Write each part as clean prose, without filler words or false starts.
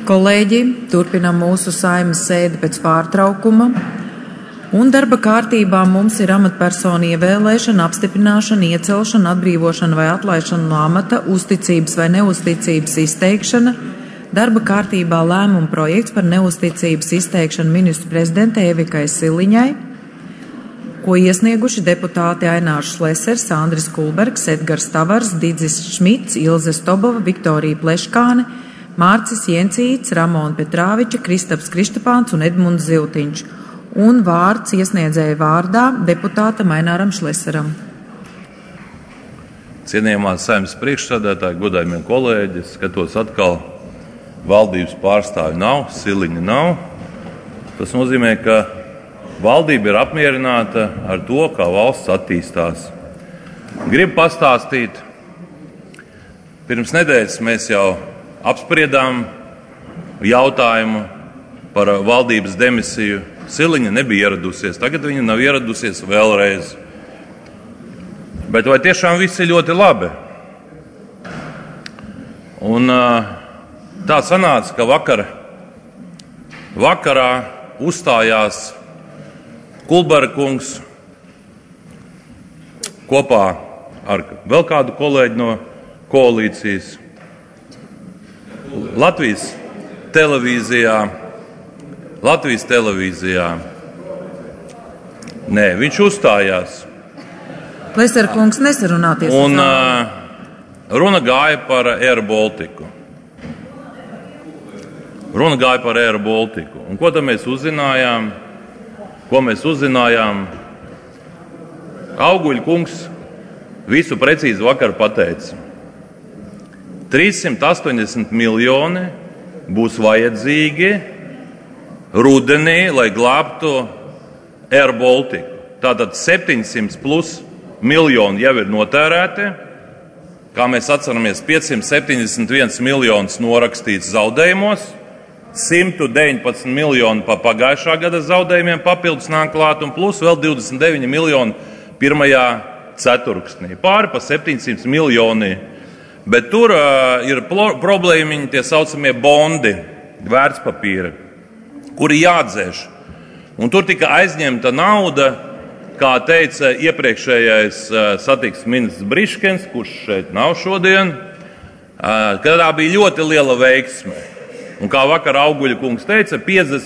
Kolēģi, turpinām mūsu Saeimas sēdi pēc pārtraukuma. Un darba kārtībā mums ir amatpersonu ievēlēšana, apstiprināšana, iecelšana, atbrīvošana vai atlaišana no amata, uzticības vai neuzticības izteikšana. Darba kārtībā lēmuma projekts par neuzticības izteikšanu ministru prezidentei Evikai Siliņai, ko iesnieguši deputāti Ainārs Šlesers, Andris Kulbergs, Edgars Tavars, Didzis Šmits, Ilze Stobova, Viktorija Pleškāne, Mārcis Jensīts, Ramona Petrāviča, Kristaps Kristapāns un Edmunds Ziltiņš. Un vārds iesniedzēja vārdā deputātam Aināram Šleseram. Cienījamā Saeimas priekšsēdētāji, godājumie kolēģi, skatos atkal valdības pārstāvi nav, Siliņa nav. Tas nozīmē, ka valdība ir apmierināta ar to, kā valsts attīstās. Gribu pastāstīt, pirms nedēļas mēs jau apspriedām jautājumu par valdības demisiju. Siliņa nebija ieradusies, tagad viņa nav ieradusies vēlreiz. Bet vai tiešām viss ir ļoti labi? Un tā sanāca, ka vakarā uzstājās Kulberga kungs kopā ar vēl kādu kolēģi no koalīcijas. Latvijas televīzijā. Nē, viņš uzstājās. Šleser kungs, nesarunāties. Un runa gāja par Air Baltiku. Un ko tad mēs uzzinājām? Auguļa kungs visu precīzi vakar pateica. 380 miljoni būs vajadzīgi rudenī, lai glābtu Air Baltiku. Tātad 700 plus miljoni jau ir notērēti. Kā mēs atceramies, 571 miljonus norakstīts zaudējumos, 119 miljoni pa pagājušā gada zaudējumiem papildus nāk klāt un plus vēl 29 miljoni pirmajā ceturksnī. Pāri pa 700 miljoni. Bet tur ir problēmiņi, tie saucamie bondi, vērtspapīri, kuri jādzēš. Un tur tika aizņemta nauda, kā teica iepriekšējais satiksmes ministrs Briškens, kurš šeit nav šodien, ka tā bija ļoti liela veiksme. Un kā vakar Auguļa kungs teica,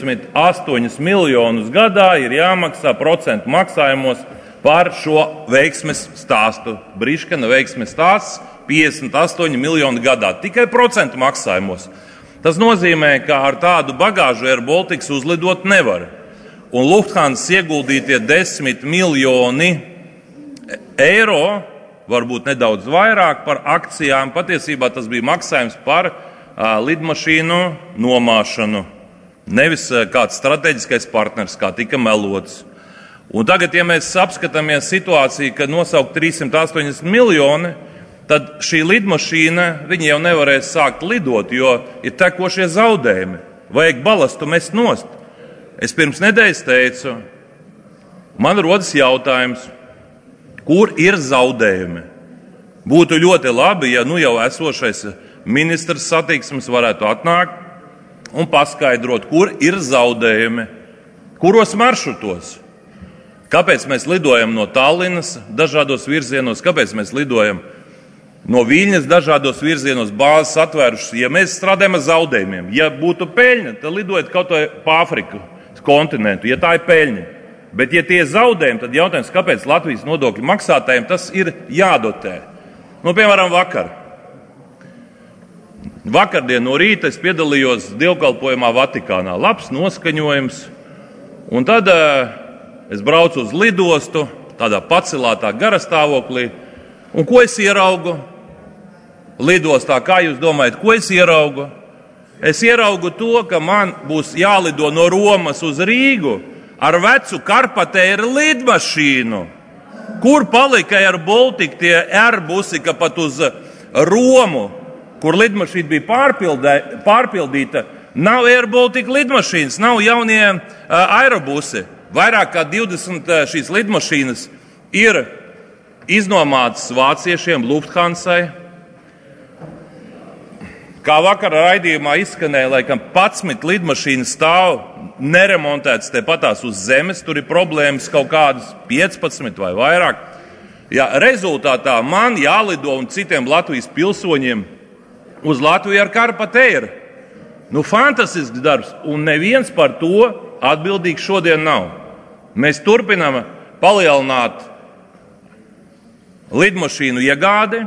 58 miljonus gadā ir jāmaksā procentu maksājumos par šo veiksmes stāstu. Briškena veiksmes stāsts 58 miljoni gadā, tikai procentu maksājumos. Tas nozīmē, ka ar tādu bagāžu Air Baltics uzlidot nevar. Un Lufthansa ieguldītie 10 miljoni eiro, varbūt nedaudz vairāk par akcijām, patiesībā tas bija maksājums par lidmašīnu nomāšanu. Nevis kāds strateģiskais partners, kā tika melots. Un tagad, ja mēs apskatāmies situāciju, kad nosaukt 380 miljoni, tad šī lidmašīna, viņi jau nevarēs sākt lidot, jo ir tekošie zaudējumi. Vajag balastu mest nost. Es pirms nedēļas teicu, man rodas jautājums, kur ir zaudējumi? Būtu ļoti labi, ja jau esošais ministrs satiksmes varētu atnākt un paskaidrot, kur ir zaudējumi, kuros maršrutos. Kāpēc mēs lidojam no Tallinas dažādos virzienos, kāpēc mēs lidojam no Viļņas dažādos virzienos, bāzes atvērušas. Ja mēs strādājam ar zaudējumiem, ja būtu peļņa, tad lidojiet kaut vai pa Afriku kontinentu, ja tā ir peļņa. Bet ja tie ir zaudējumi, tad jautājums, kāpēc Latvijas nodokļu maksātājiem tas ir jādotē. Piemēram, vakardien no rīta es piedalījos dievkalpojumā Vatikānā. Labs noskaņojums. Un tad es braucu uz lidostu, tādā pacelātā garastāvoklī. Un ko es ieraugu lidostā? Kā jūs domājat, ko es ieraugu? Es ieraugu to, ka man būs jālido no Romas uz Rīgu ar vecu Karpatēra lidmašīnu. Kur palika Air Baltica tie Airbusi, ka pat uz Romu, kur lidmašīna bija pārpildīta, nav Air Baltica lidmašīnas, nav jaunie Aerobusi. Vairāk kā 20 šīs lidmašīnas ir iznomātas vāciešiem, Lufthansai. Kā vakara raidījumā izskanēja, laikam 11 lidmašīnas stāv neremontētas tepatās uz zemes, tur ir problēmas kaut kādas 15 vai vairāk. Ja rezultātā man jālido un citiem Latvijas pilsoņiem uz Latviju ar Carpathēru. Fantastisks darbs, un neviens par to atbildīgs šodien nav. Mēs turpinām palielināt lidmašīnu iegādi.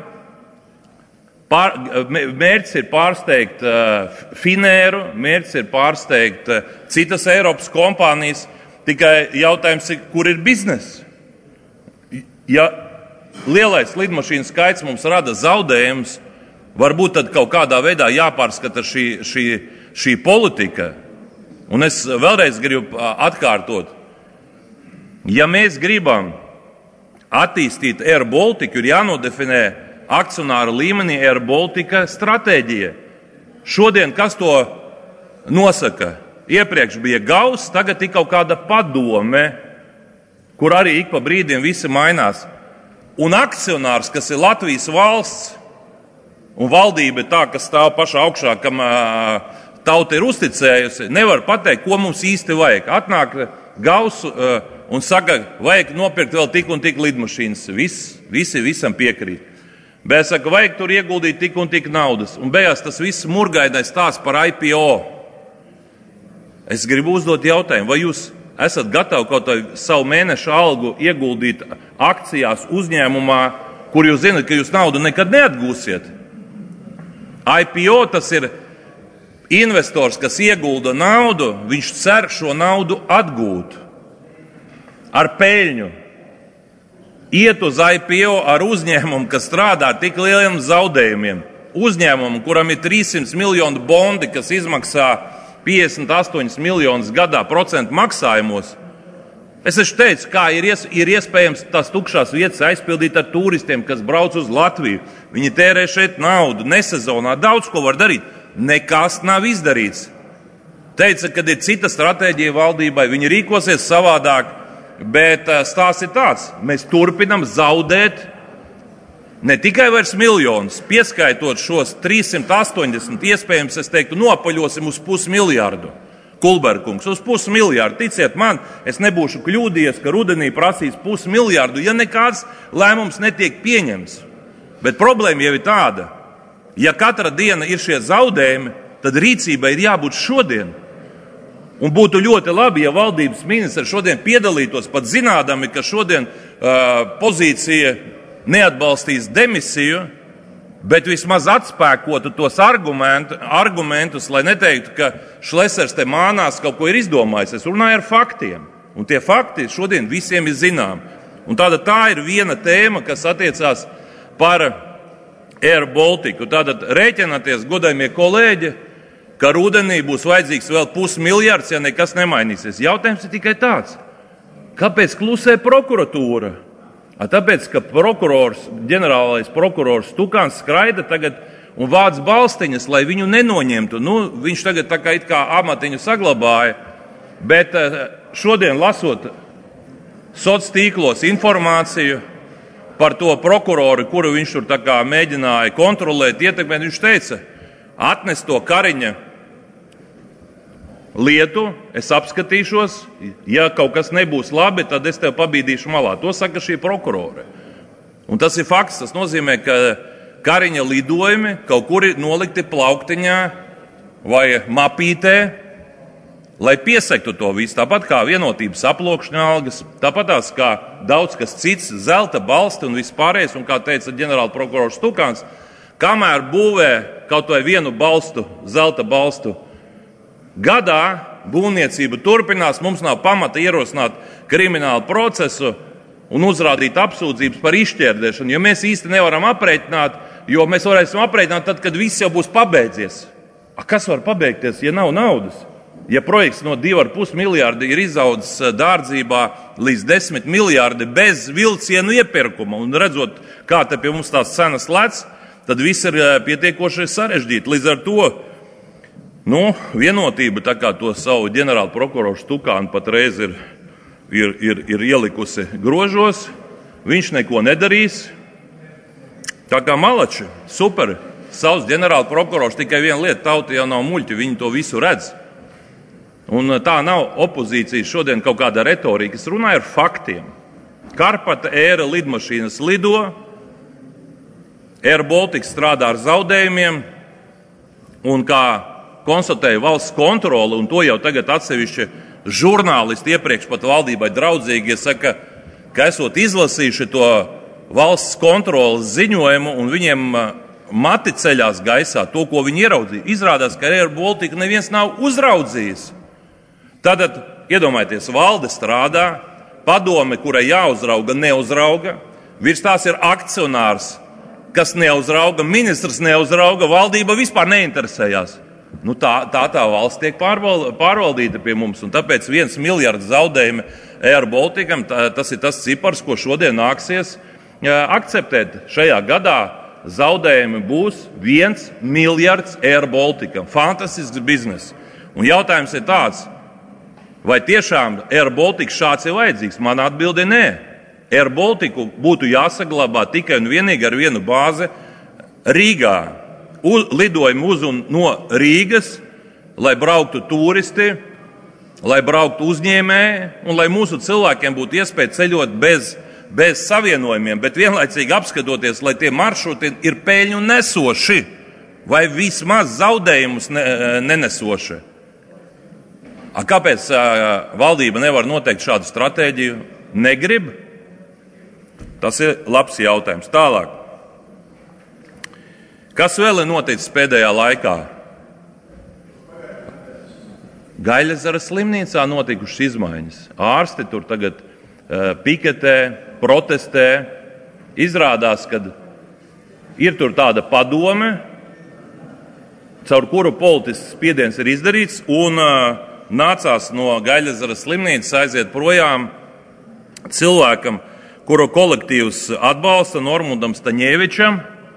Mērķis ir pārsteigt Finēru, mērķis ir pārsteigt citas Eiropas kompānijas, tikai jautājums ir, kur ir bizness. Ja lielais lidmašīnu skaits mums rada zaudējumus, varbūt tad kaut kādā veidā jāpārskata šī politika. Un es vēlreiz gribu atkārtot, ja mēs gribam attīstīt Air Baltiku, ir jānodefinē akcionāra līmenī Air Baltica stratēģija. Šodien kas to nosaka? Iepriekš bija Gauss, tagad ir kaut kāda padome, kur arī ik pa brīdiem visi mainās. Un akcionārs, kas ir Latvijas valsts, un valdība tā, kas stāv pašā augšā, kam tauta ir uzticējusi, nevar pateikt, ko mums īsti vajag. Atnāk Gauss un saka, vajag nopirkt vēl tik un tik lidmašīnas. Visi visam piekrīt. Bet es saku, vajag tur ieguldīt tik un tik naudas. Un beigās tas viss murgainais stāsts par IPO. Es gribu uzdot jautājumu, vai jūs esat gatavi kaut vai savu mēneša algu ieguldīt akcijās uzņēmumā, kur jūs zināt, ka jūs naudu nekad neatgūsiet? IPO tas ir investors, kas iegulda naudu, viņš cer šo naudu atgūt ar peļņu. Iet uz IPO ar uzņēmumu, kas strādā ar tik lieliem zaudējumiem. Uzņēmumu, kuram ir 300 miljonu bondi, kas izmaksā 58 miljonus gadā procentu maksājumos. Es teicu, kā ir iespējams tās tukšās vietas aizpildīt ar turistiem, kas brauc uz Latviju. Viņi tērē šeit naudu, nesezonā, daudz ko var darīt. Nekas nav izdarīts. Teica, kad ir cita stratēģija valdībai, viņi rīkosies savādāk. Bet stāsts ir tāds, mēs turpinam zaudēt ne tikai vairs miljonus, pieskaitot šos 380, iespējams, es teiktu, nopaļosim uz 500 miljardu. Kulberkungs, uz 500 miljardu. Ticiet man, es nebūšu kļūdījies, ka rudenī prasīs 500 miljardu, ja nekāds lēmums netiek pieņems. Bet problēma jau ir tāda, ja katra diena ir šie zaudējumi, tad rīcībai ir jābūt šodien. Un būtu ļoti labi, ja valdības ministri šodien piedalītos, pat zinādami, ka šodien pozīcija neatbalstīs demisiju, bet vismaz atspēkotu tos argumentus, lai neteiktu, ka Šlesers te mānās kaut ko ir izdomājis. Es runāju ar faktiem, un tie fakti šodien visiem ir zinām. Un tā ir viena tēma, kas attiecās par Air Baltiku. Tātad rēķināties, godājumie kolēģi, ka rudenī būs vajadzīgs vēl 500 miljards, ja nekas nemainīsies. Jautājums ir tikai tāds, kāpēc klusē prokuratūra? Tāpēc, ka ģenerālais prokurors Stukāns skraida tagad un vāc balstiņas, lai viņu nenoņemtu. Viņš tagad tā kā it kā amatiņu saglabāja, bet šodien lasot soc tīklos informāciju par to prokuroru, kuru viņš tur tā kā mēģināja kontrolēt, ietekmēt, viņš teica, atnes to Kariņa lietu, es apskatīšos, ja kaut kas nebūs labi, tad es tev pabīdīšu malā. To saka šī prokurore. Un tas ir fakts, tas nozīmē, ka Kariņa lidojumi kaut kur ir nolikti plauktiņā vai mapītē, lai piesegtu to visu. Tāpat kā vienotības aploksņa algas, tāpat kā daudz kas cits, zelta balsti un vispārējais, un kā teica ģenerāla prokurors Stukāns, kamēr būvē kaut vai vienu balstu, zelta balstu gadā, būvniecība turpinās, mums nav pamata ierosināt kriminālu procesu un uzrādīt apsūdzības par izšķērdēšanu, jo mēs īsti nevaram aprēķināt, jo mēs varēsim aprēķināt tad, kad viss jau būs pabeidzies. Kas var pabeigties, ja nav naudas? Ja projekts no 2,5 miljārdi ir izaudzis dārdzībā līdz 10 miljārdi bez vilcienu iepirkuma, un redzot, kā te pie mums tās cenas lec, tad viss ir pietiekoši sarežģīti. Līdz ar to vienotība, tā kā to savu ģenerālu prokuroru Stukānu patreiz ir ielikusi grožos, viņš neko nedarīs. Tā kā malači, super. savs ģenerāla prokurors, tikai viena lieta, tauta jau nav muļķi, viņi to visu redz. Un tā nav opozīcija šodien kaut kāda retorika, es runāju ar faktiem. Karpata ēra lidmašīnas lido, Air Baltica strādā ar zaudējumiem, un kā konstatēja valsts kontrole, un to jau tagad atsevišķi žurnālisti iepriekš pat valdībai draudzīgi saka, ka esot izlasījuši to valsts kontroles ziņojumu, un viņiem mati ceļās gaisā to, ko viņi ieraudzīja. Izrādās, ka Air Baltica neviens nav uzraudzījis. Tātad, iedomājieties, valde strādā, padome, kurai jāuzrauga, neuzrauga, virs tās ir akcionārs, kas neuzrauga, ministrs neuzrauga, valdība vispār neinteresējās. Tā valsts tiek pārvaldīta pie mums, un tāpēc 1 miljards zaudējumi Air Balticam, tas ir tas cipars, ko šodien nāksies akceptēt. Šajā gadā zaudējumi būs 1 miljards Air Balticam. Fantastisks biznes. Un jautājums ir tāds, vai tiešām Air Baltica šāds ir vajadzīgs? Mana atbilde nē. Air Baltiku būtu jāsaglabā tikai un vienīgi ar vienu bāzi Rīgā. Lidojumu uz un no Rīgas, lai brauktu turisti, lai brauktu uzņēmēji un lai mūsu cilvēkiem būtu iespēja ceļot bez savienojumiem, bet vienlaicīgi apskatoties, lai tie maršruti ir peļņu nesoši vai vismaz zaudējumus nenesoši. Kāpēc valdība nevar noteikt šādu stratēģiju? Negrib? Tas ir labs jautājums. Tālāk. Kas vēl ir noticis pēdējā laikā? Gaļezera slimnīcā notikušas izmaiņas. Ārsti tur tagad piketē, protestē. Izrādās, ka ir tur tāda padome, caur kuru politisks spiediens ir izdarīts, un nācās no Gaļezera slimnīcas aiziet projām cilvēkam, kuru kolektīvs atbalsta, Normundam Staņevičam.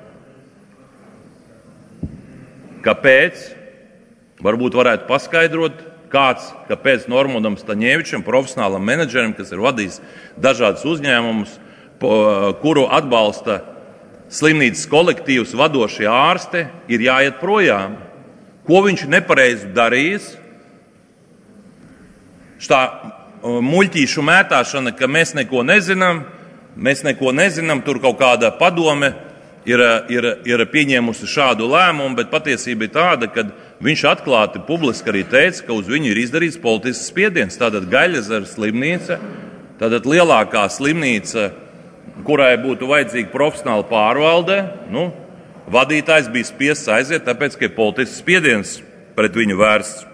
Kāpēc? Varbūt varētu paskaidrot, kāpēc Normundam Staņevičam, profesionālam menedžerim, kas ir vadījis dažādus uzņēmumus, kuru atbalsta slimnīcas kolektīvs, vadošie ārsti, ir jāiet projām. Ko viņš nepareizi darījis? Štā muļķīšu mētāšana, ka mēs neko nezinām, tur kaut kāda padome ir pieņēmusi šādu lēmumu, bet patiesība ir tāda, ka viņš atklāti publiski arī teica, ka uz viņu ir izdarīts politisks spiediens. Tātad Gaļezera slimnīca, tātad lielākā slimnīca, kurai būtu vajadzīga profesionāla pārvalde, vadītājs bija spiests aiziet, tāpēc, ka ir politisks spiediens pret viņu vērsts.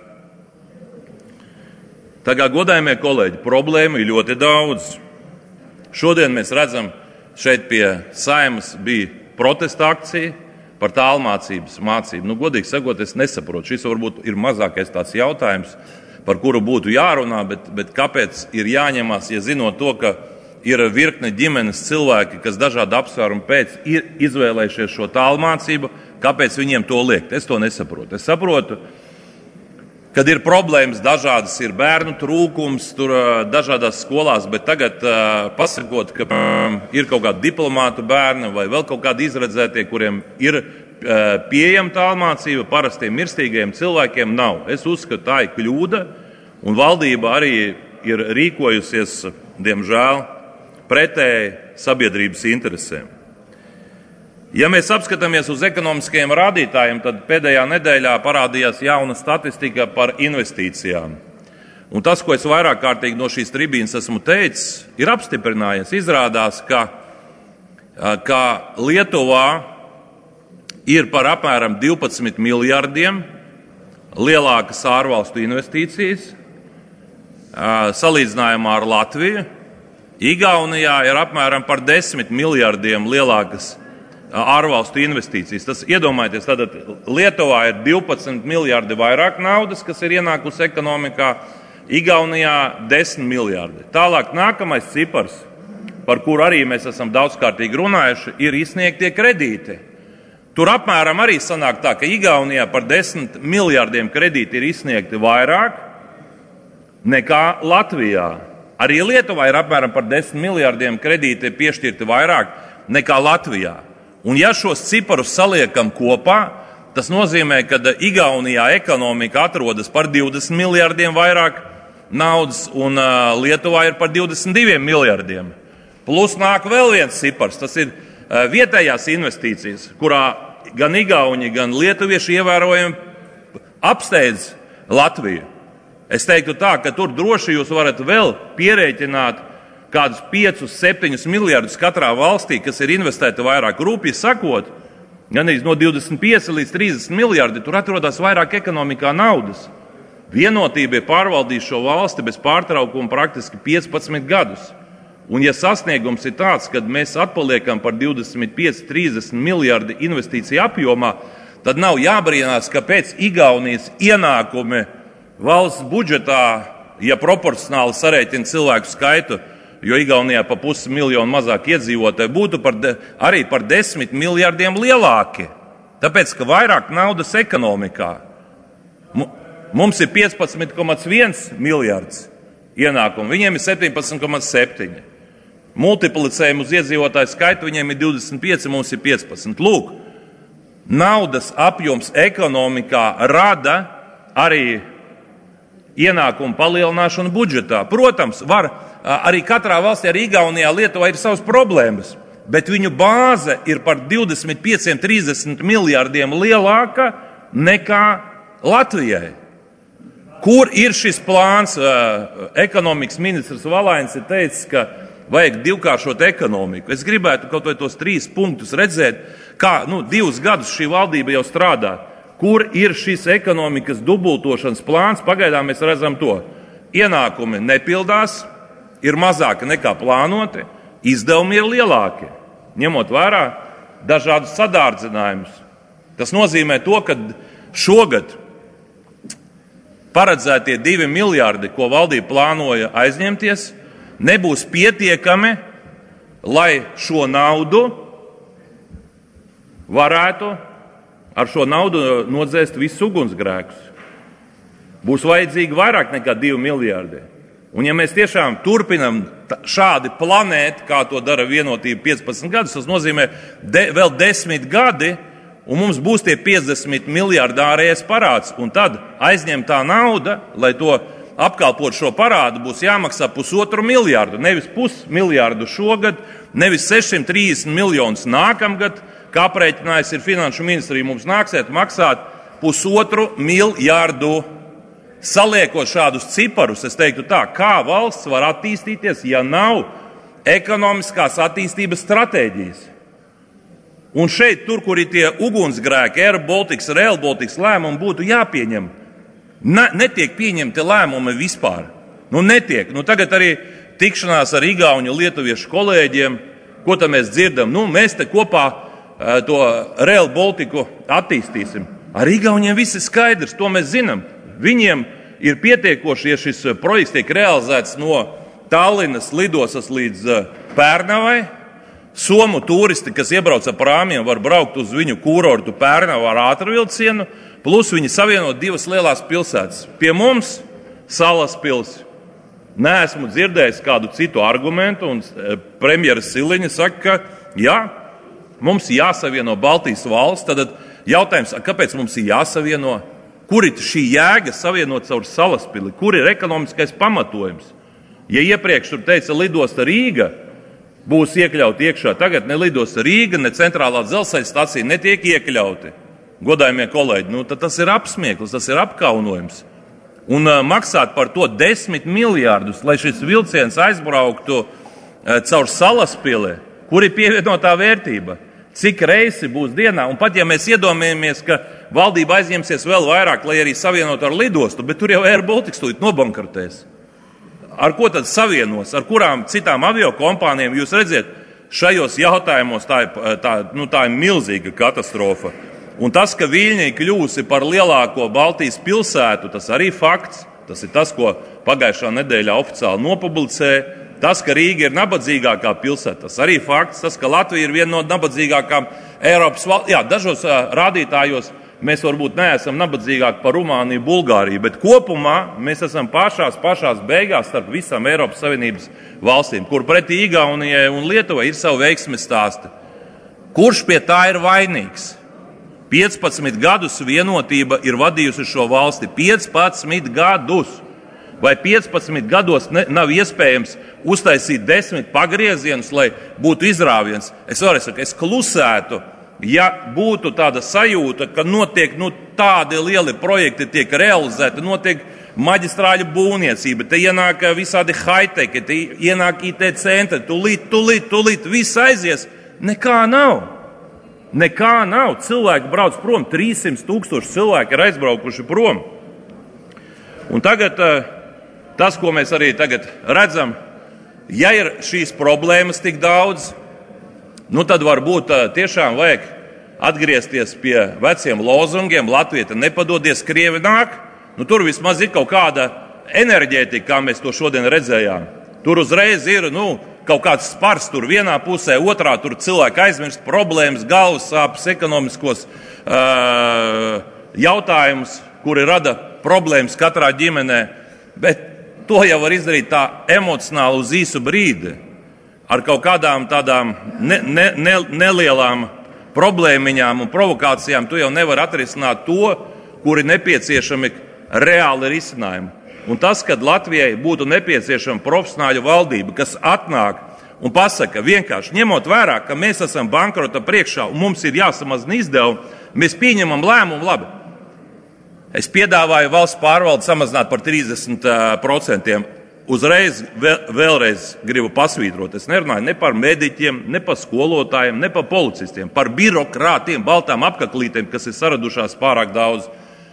Tagad, godājumie kolēģi, problēmu ir ļoti daudz. Šodien mēs redzam, šeit pie Saeimas bija protesta akcija par tālmācības mācību. Godīgi sakot, es nesaprotu. Šis varbūt ir mazākais tāds jautājums, par kuru būtu jārunā, bet kāpēc ir jāņemās, ja zinot to, ka ir virkne ģimenes cilvēki, kas dažādu apsvērumu pēc ir izvēlējušies šo tālmācību, kāpēc viņiem to liekt? Es to nesaprotu. Es saprotu, kad ir problēmas dažādas, ir bērnu trūkums tur dažādās skolās, bet tagad pasakot, ka ir kaut kādi diplomātu bērni vai vēl kaut kādi izredzētie, kuriem ir pieejama tālmācība, parastiem mirstīgajiem cilvēkiem nav. Es uzskatu, tā ir kļūda, un valdība arī ir rīkojusies, diemžēl, pretēji sabiedrības interesēm. Ja mēs apskatāmies uz ekonomiskajiem rādītājiem, tad pēdējā nedēļā parādījās jauna statistika par investīcijām. Un tas, ko es vairāk kārtīgi no šīs tribīnes esmu teicis, ir apstiprinājies. Izrādās, ka Lietuvā ir par apmēram 12 miljardiem lielākas ārvalstu investīcijas salīdzinājumā ar Latviju. Igaunijā ir apmēram par 10 miljardiem lielākas ārvalstu investīcijas. Tas iedomājieties, tātad Lietuvā ir 12 miljardi vairāk naudas, kas ir ienākusi ekonomikā, Igaunijā 10 miljardi. Tālāk nākamais cipars, par kuru arī mēs esam daudzkārtīgi runājuši, ir izsniegtie kredīti. Tur apmēram arī sanāk tā, ka Igaunijā par 10 miljardiem kredīti ir izsniegti vairāk nekā Latvijā. Arī Lietuvā ir apmēram par 10 miljardiem kredīti piešķirti vairāk nekā Latvijā. Un ja šos ciparus saliekam kopā, tas nozīmē, ka Igaunijā ekonomika atrodas par 20 miljardiem vairāk naudas, un Lietuvā ir par 22 miljardiem. Plus nāk vēl viens cipars, tas ir vietējās investīcijas, kurā gan Igauni, gan lietuvieši ievērojami apsteidz Latviju. Es teiktu tā, ka tur droši jūs varat vēl pierēķināt kādus 5-7 miljardus katrā valstī, kas ir investēta vairāk. Rūpīgi sakot, gan no 25 līdz 30 miljardi tur atrodas vairāk ekonomikā naudas. Vienotība ir pārvaldījis šo valsti bez pārtraukuma praktiski 15 gadus. Un ja sasniegums ir tāds, ka mēs atpaliekam par 25-30 miljardi investīciju apjomā, tad nav jābrīnās, ka pēc Igaunijas ienākumi valsts budžetā, ja proporcionāli sarēķina cilvēku skaitu, jo Igaunijā pa 500 000 mazāk iedzīvotāji, būtu arī par 10 miljardiem lielāki. Tāpēc, ka vairāk naudas ekonomikā. Mums ir 15,1 miljards ienākumu, viņiem ir 17,7. Multiplicējam uz iedzīvotāju skaitu, viņiem ir 25, mums ir 15. Lūk, naudas apjoms ekonomikā rada arī ienākumu palielināšanu budžetā. Protams, var arī katrā valstī, arī Igaunijā, Lietuvā ir savas problēmas, bet viņu bāze ir par 25-30 miljardiem lielāka nekā Latvijai. Kur ir šis plāns? Ekonomikas ministrs Valains ir teicis, ka vajag divkāršot ekonomiku. Es gribētu kaut vai tos 3 punktus redzēt, kā 2 gadus šī valdība jau strādā. Kur ir šis ekonomikas dubultošanas plāns? Pagaidām mēs redzam to. Ienākumi nepildās, ir mazāki nekā plānoti, izdevumi ir lielāki, ņemot vērā dažādus sadārdzinājumus. Tas nozīmē to, ka šogad paredzētie 2 miljardi, ko valdība plānoja aizņemties, nebūs pietiekami, lai šo naudu varētu ar šo naudu nodzēst visus ugunsgrēkus. Būs vajadzīgi vairāk nekā 2 miljardi. Un ja mēs tiešām turpinam šādi planēt, kā to dara Vienotība 15 gadus, tas nozīmē vēl 10 gadi, un mums būs tie 50 miljardi ārējais parāds. Un tad aizņemtā nauda, lai to apkalpot šo parādu, būs jāmaksā 1,5 miljardu. Nevis 0,5 miljardu šogad, nevis 630 miljonus nākamgad, kā aprēķinājis ir Finanšu ministrija, mums nāksiet maksāt 1,5 miljardu. Saliekot šādus ciparus, es teiktu tā, kā valsts var attīstīties, ja nav ekonomiskās attīstības stratēģijas. Un šeit, tur, kur ir tie ugunsgrēki, Air Baltics, Rail Baltics lēmumi būtu jāpieņem. Netiek pieņemti lēmumi vispār. Netiek. Tagad arī tikšanās ar igauņu lietuviešu kolēģiem, ko tad mēs dzirdam? Mēs te kopā to Rail Balticu attīstīsim. Ar igauņiem viss ir skaidrs, to mēs zinām. Viņiem ir pietiekoši, ja šis projekts tiek realizēts no Tallinas lidostas līdz Pērnavai. Somu turisti, kas iebrauc ar prāmiem, var braukt uz viņu kurortu Pērnavu ar ātrvilcienu, plus viņi savienot 2 lielās pilsētas. Pie mums Salas pils. Neesmu dzirdējis kādu citu argumentu, un premjeras Siliņa saka, ka jā, mums jāsavieno Baltijas valsts. Tad jautājums, kāpēc mums ir jāsavieno? Kur ir šī jēga savienot caur Salaspili? Kur ir ekonomiskais pamatojums? Ja iepriekš tur teica lidosta Rīga būs iekļauti iekšā, tagad ne lidosta Rīga, ne centrālā dzelzceļa stacija netiek iekļauti. Godājumie kolēģi, tad tas ir apsmieklis, tas ir apkaunojums. Un maksāt par to 10 miljārdus, lai šis vilciens aizbrauktu caur Salaspili, kur ir pievienotā vērtība? Cik reisi būs dienā? Un pat ja mēs iedomājamies, ka valdība aizņemsies vēl vairāk, lai arī savienot ar lidostu, bet tur jau Air Baltics tūlīt nobankrotēs. Ar ko tad savienos? Ar kurām citām aviokompānijām? Jūs redziet, šajos jautājumos tā ir milzīga katastrofa. Un tas, ka Viļņa kļūsi par lielāko Baltijas pilsētu, tas arī fakts. Tas ir tas, ko pagājušā nedēļā oficiāli nopublicēja. Tas, ka Rīga ir nabadzīgākā pilsēta, tas arī fakts. Tas, ka Latvija ir viena no nabadzīgākām Eiropas valstīm. Jā, dažos rādītājos mēs varbūt neesam nabadzīgāki par Rumāniju, Bulgāriju, bet kopumā mēs esam pašās beigās starp visām Eiropas Savienības valstīm, kur pretī Igaunijai un Lietuvai ir savi veiksmes stāsti. Kurš pie tā ir vainīgs? 15 gadus Vienotība ir vadījusi šo valsti. 15 gadus! Vai 15 gados nav iespējams uztaisīt 10 pagriezienus, lai būtu izrāviens? Es varu teikt, es klusētu, ja būtu tāda sajūta, ka notiek tādi lieli projekti, tiek realizēti, notiek maģistrāļu būvniecība, te ienāk visādi high-tech, te ienāk IT centri, tūlīt, viss aizies. Nekā nav. Cilvēki brauc prom, 300 000 cilvēki ir aizbraukuši prom. Un tagad tas, ko mēs arī tagad redzam, ja ir šīs problēmas tik daudz, tad varbūt tiešām vajag atgriezties pie veciem lozungiem. Latvija nepadodies, Krievi nāk. Tur vismaz ir kaut kāda enerģētika, kā mēs to šodien redzējām. Tur uzreiz ir kaut kāds spars tur vienā pusē, otrā tur cilvēki aizmirst problēmas, galvas sāpes, ekonomiskos jautājumus, kuri rada problēmas katrā ģimenē. Bet to jau var izdarīt tā emocionāli uz īsu brīdi. Ar kaut kādām tādām nelielām problēmiņām un provokācijām tu jau nevar atrisināt to, kuri nepieciešami reāli risinājumi. Un tas, kad Latvijai būtu nepieciešama profesionāļu valdība, kas atnāk un pasaka, vienkārši ņemot vērā, ka mēs esam bankrota priekšā un mums ir jāsamazina izdevumi, mēs pieņemam lēmumu labi. Es piedāvāju valsts pārvaldi samazināt par 30%. Uzreiz vēlreiz gribu pasvītrot. Es nerunāju ne par mediķiem, ne par skolotājiem, ne par policistiem, par birokrātiem, baltām apaklītēm, kas ir saradušās pārāk daudz.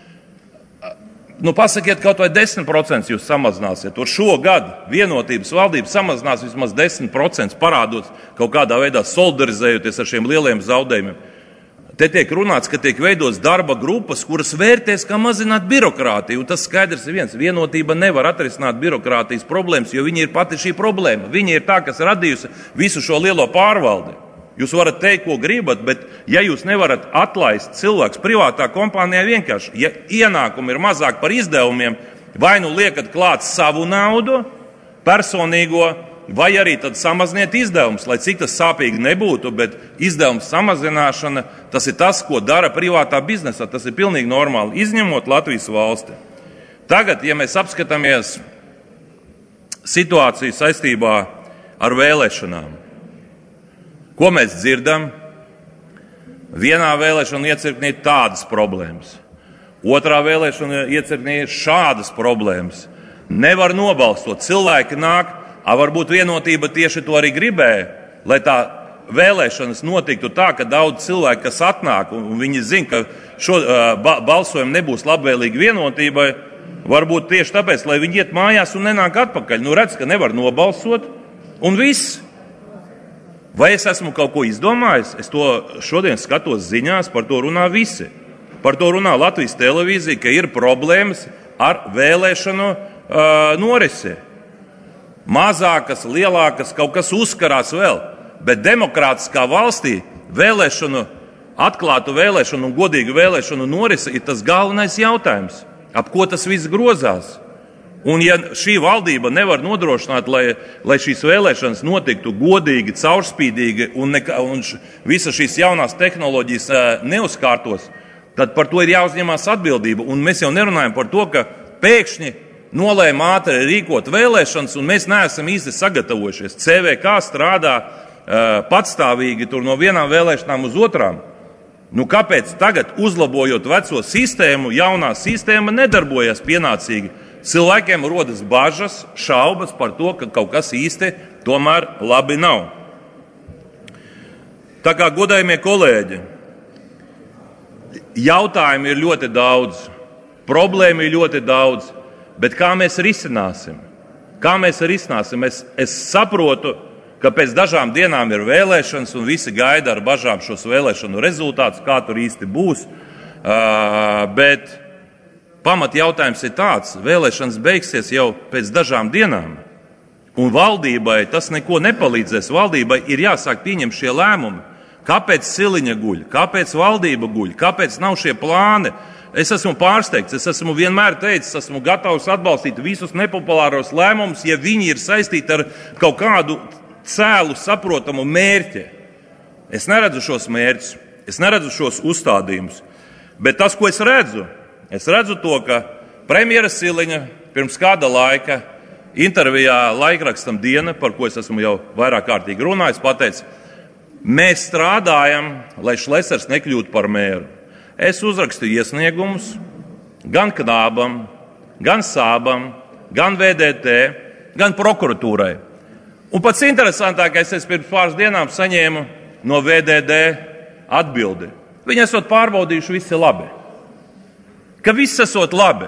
Pasakiet, kaut vai 10% jūs samazināsiet. Tur šogad Vienotības valdība samazinās vismaz 10%, parādot kaut kādā veidā solidarizējoties ar šiem lieliem zaudējumiem. Te tiek runāts, ka tiek veidots darba grupas, kuras vērtēs, kā mazināt birokrātiju. Un tas skaidrs ir viens. Vienotība nevar atrisināt birokrātijas problēmas, jo viņa ir pati šī problēma. Viņa ir tā, kas radījusi visu šo lielo pārvaldi. Jūs varat teikt, ko gribat, bet ja jūs nevarat atlaist cilvēks privātā kompānijā vienkārši, ja ienākumi ir mazāk par izdevumiem, vai liekat klāt savu naudu, personīgo, vai arī tad samaziniet izdevumus, lai cik tas sāpīgi nebūtu, bet izdevumu samazināšana, tas ir tas, ko dara privātā biznesā. Tas ir pilnīgi normāli, izņemot Latvijas valsti. Tagad, ja mēs apskatāmies situāciju saistībā ar vēlēšanām, ko mēs dzirdam? Vienā vēlēšana iecirknī ir tādas problēmas, otrā vēlēšana iecirknī ir šādas problēmas. Nevar nobalsot, cilvēki nāk. Varbūt Vienotība tieši to arī gribēja, lai tā vēlēšanas notiktu tā, ka daudz cilvēku, kas atnāk, un viņi zina, ka šo balsojumu nebūs labvēlīgi Vienotībai, varbūt tieši tāpēc, lai viņi iet mājās un nenāk atpakaļ. Redz, ka nevar nobalsot, un viss. Vai es esmu kaut ko izdomājis? Es to šodien skatos ziņās, par to runā visi. Par to runā Latvijas televīzija, ka ir problēmas ar vēlēšanu norisi. Mazākas, lielākas, kaut kas uzkarās vēl. Bet demokrātiskā valstī atklātu vēlēšanu un godīgu vēlēšanu norisi ir tas galvenais jautājums. Ap ko tas viss grozās? Un ja šī valdība nevar nodrošināt, lai šīs vēlēšanas notiktu godīgi, caurspīdīgi un visas šīs jaunās tehnoloģijas neuzkārtos, tad par to ir jāuzņemās atbildība. Un mēs jau nerunājam par to, ka pēkšņi nolēma ātri rīkot vēlēšanas, un mēs neesam īsti sagatavojušies. CVK strādā patstāvīgi tur no vienām vēlēšanām uz otrām. Kāpēc tagad, uzlabojot veco sistēmu, jaunā sistēma nedarbojas pienācīgi? Cilvēkiem rodas bažas, šaubas par to, ka kaut kas īsti tomēr labi nav. Tā kā, godājamie kolēģi, jautājumi ir ļoti daudz, problēmu ir ļoti daudz. Bet kā mēs risināsim? Es saprotu, ka pēc dažām dienām ir vēlēšanas un visi gaida ar bažām šos vēlēšanu rezultātus, kā tur īsti būs. Bet pamat jautājums ir tāds, vēlēšanas beigsies jau pēc dažām dienām. Un valdībai tas neko nepalīdzēs. Valdībai ir jāsāk pieņemt šie lēmumi. Kāpēc Siliņa guļ? Kāpēc valdība guļ? Kāpēc nav šie plāni? Es esmu pārsteigts, es esmu vienmēr teicis, esmu gatavs atbalstīt visus nepopulāros lēmumus, ja viņi ir saistīti ar kaut kādu cēlu saprotamu mērķi. Es neredzu šos mērķus, es neredzu šos uzstādījumus. Bet tas, ko es redzu to, ka premjera Siliņa pirms kāda laika intervijā laikrakstam Diena, par ko es esmu jau vairāk kārtīgi runājis, pateica, mēs strādājam, lai Šlesers nekļūtu par mēru. Es uzrakstu iesniegumus gan Knābam, gan Sābam, gan VDT, gan prokuratūrai. Un pats interesantākais, es pirms pāris dienām saņēmu no VDD atbildi. Viņi esot pārbaudījuši, viss ir labi. Ka viss esot labi.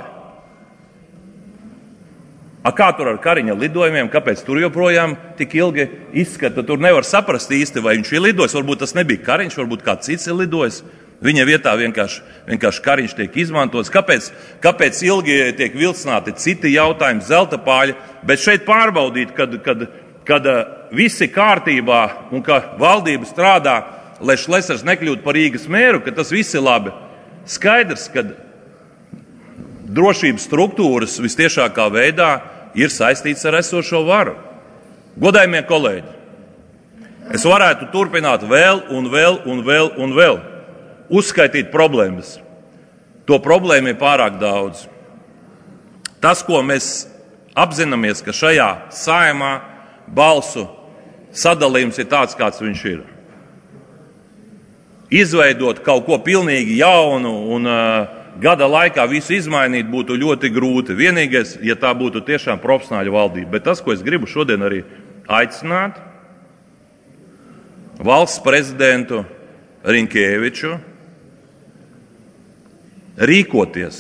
Kā tur ar Kariņa lidojumiem, kāpēc tur joprojām tik ilgi izskata? Tur nevar saprast īsti, vai viņš ir lidojis. Varbūt tas nebija Kariņš, varbūt kāds cits ir lidojis. Viņa vietā vienkārši Kariņš tiek izmantots. Kāpēc ilgi tiek vilcināti citi jautājumi, zelta pāļi, bet šeit pārbaudīt, kad viss ir kārtībā un ka valdība strādā, lai Šlesers nekļūtu par Rīgas mēru, ka tas viss ir labi. Skaidrs, ka drošības struktūras vistiešākā veidā ir saistīts ar esošo varu. Godājumie kolēģi, es varētu turpināt vēl un vēl. Uzskaitīt problēmas. To problēmu ir pārāk daudz. Tas, ko mēs apzināmies, ka šajā Saeimā balsu sadalījums ir tāds, kāds viņš ir. Izveidot kaut ko pilnīgi jaunu un gada laikā visu izmainīt būtu ļoti grūti. Vienīgais, ja tā būtu tiešām profesionāļa valdība. Bet tas, ko es gribu šodien arī aicināt, valsts prezidentu Rinkēviču, rīkoties,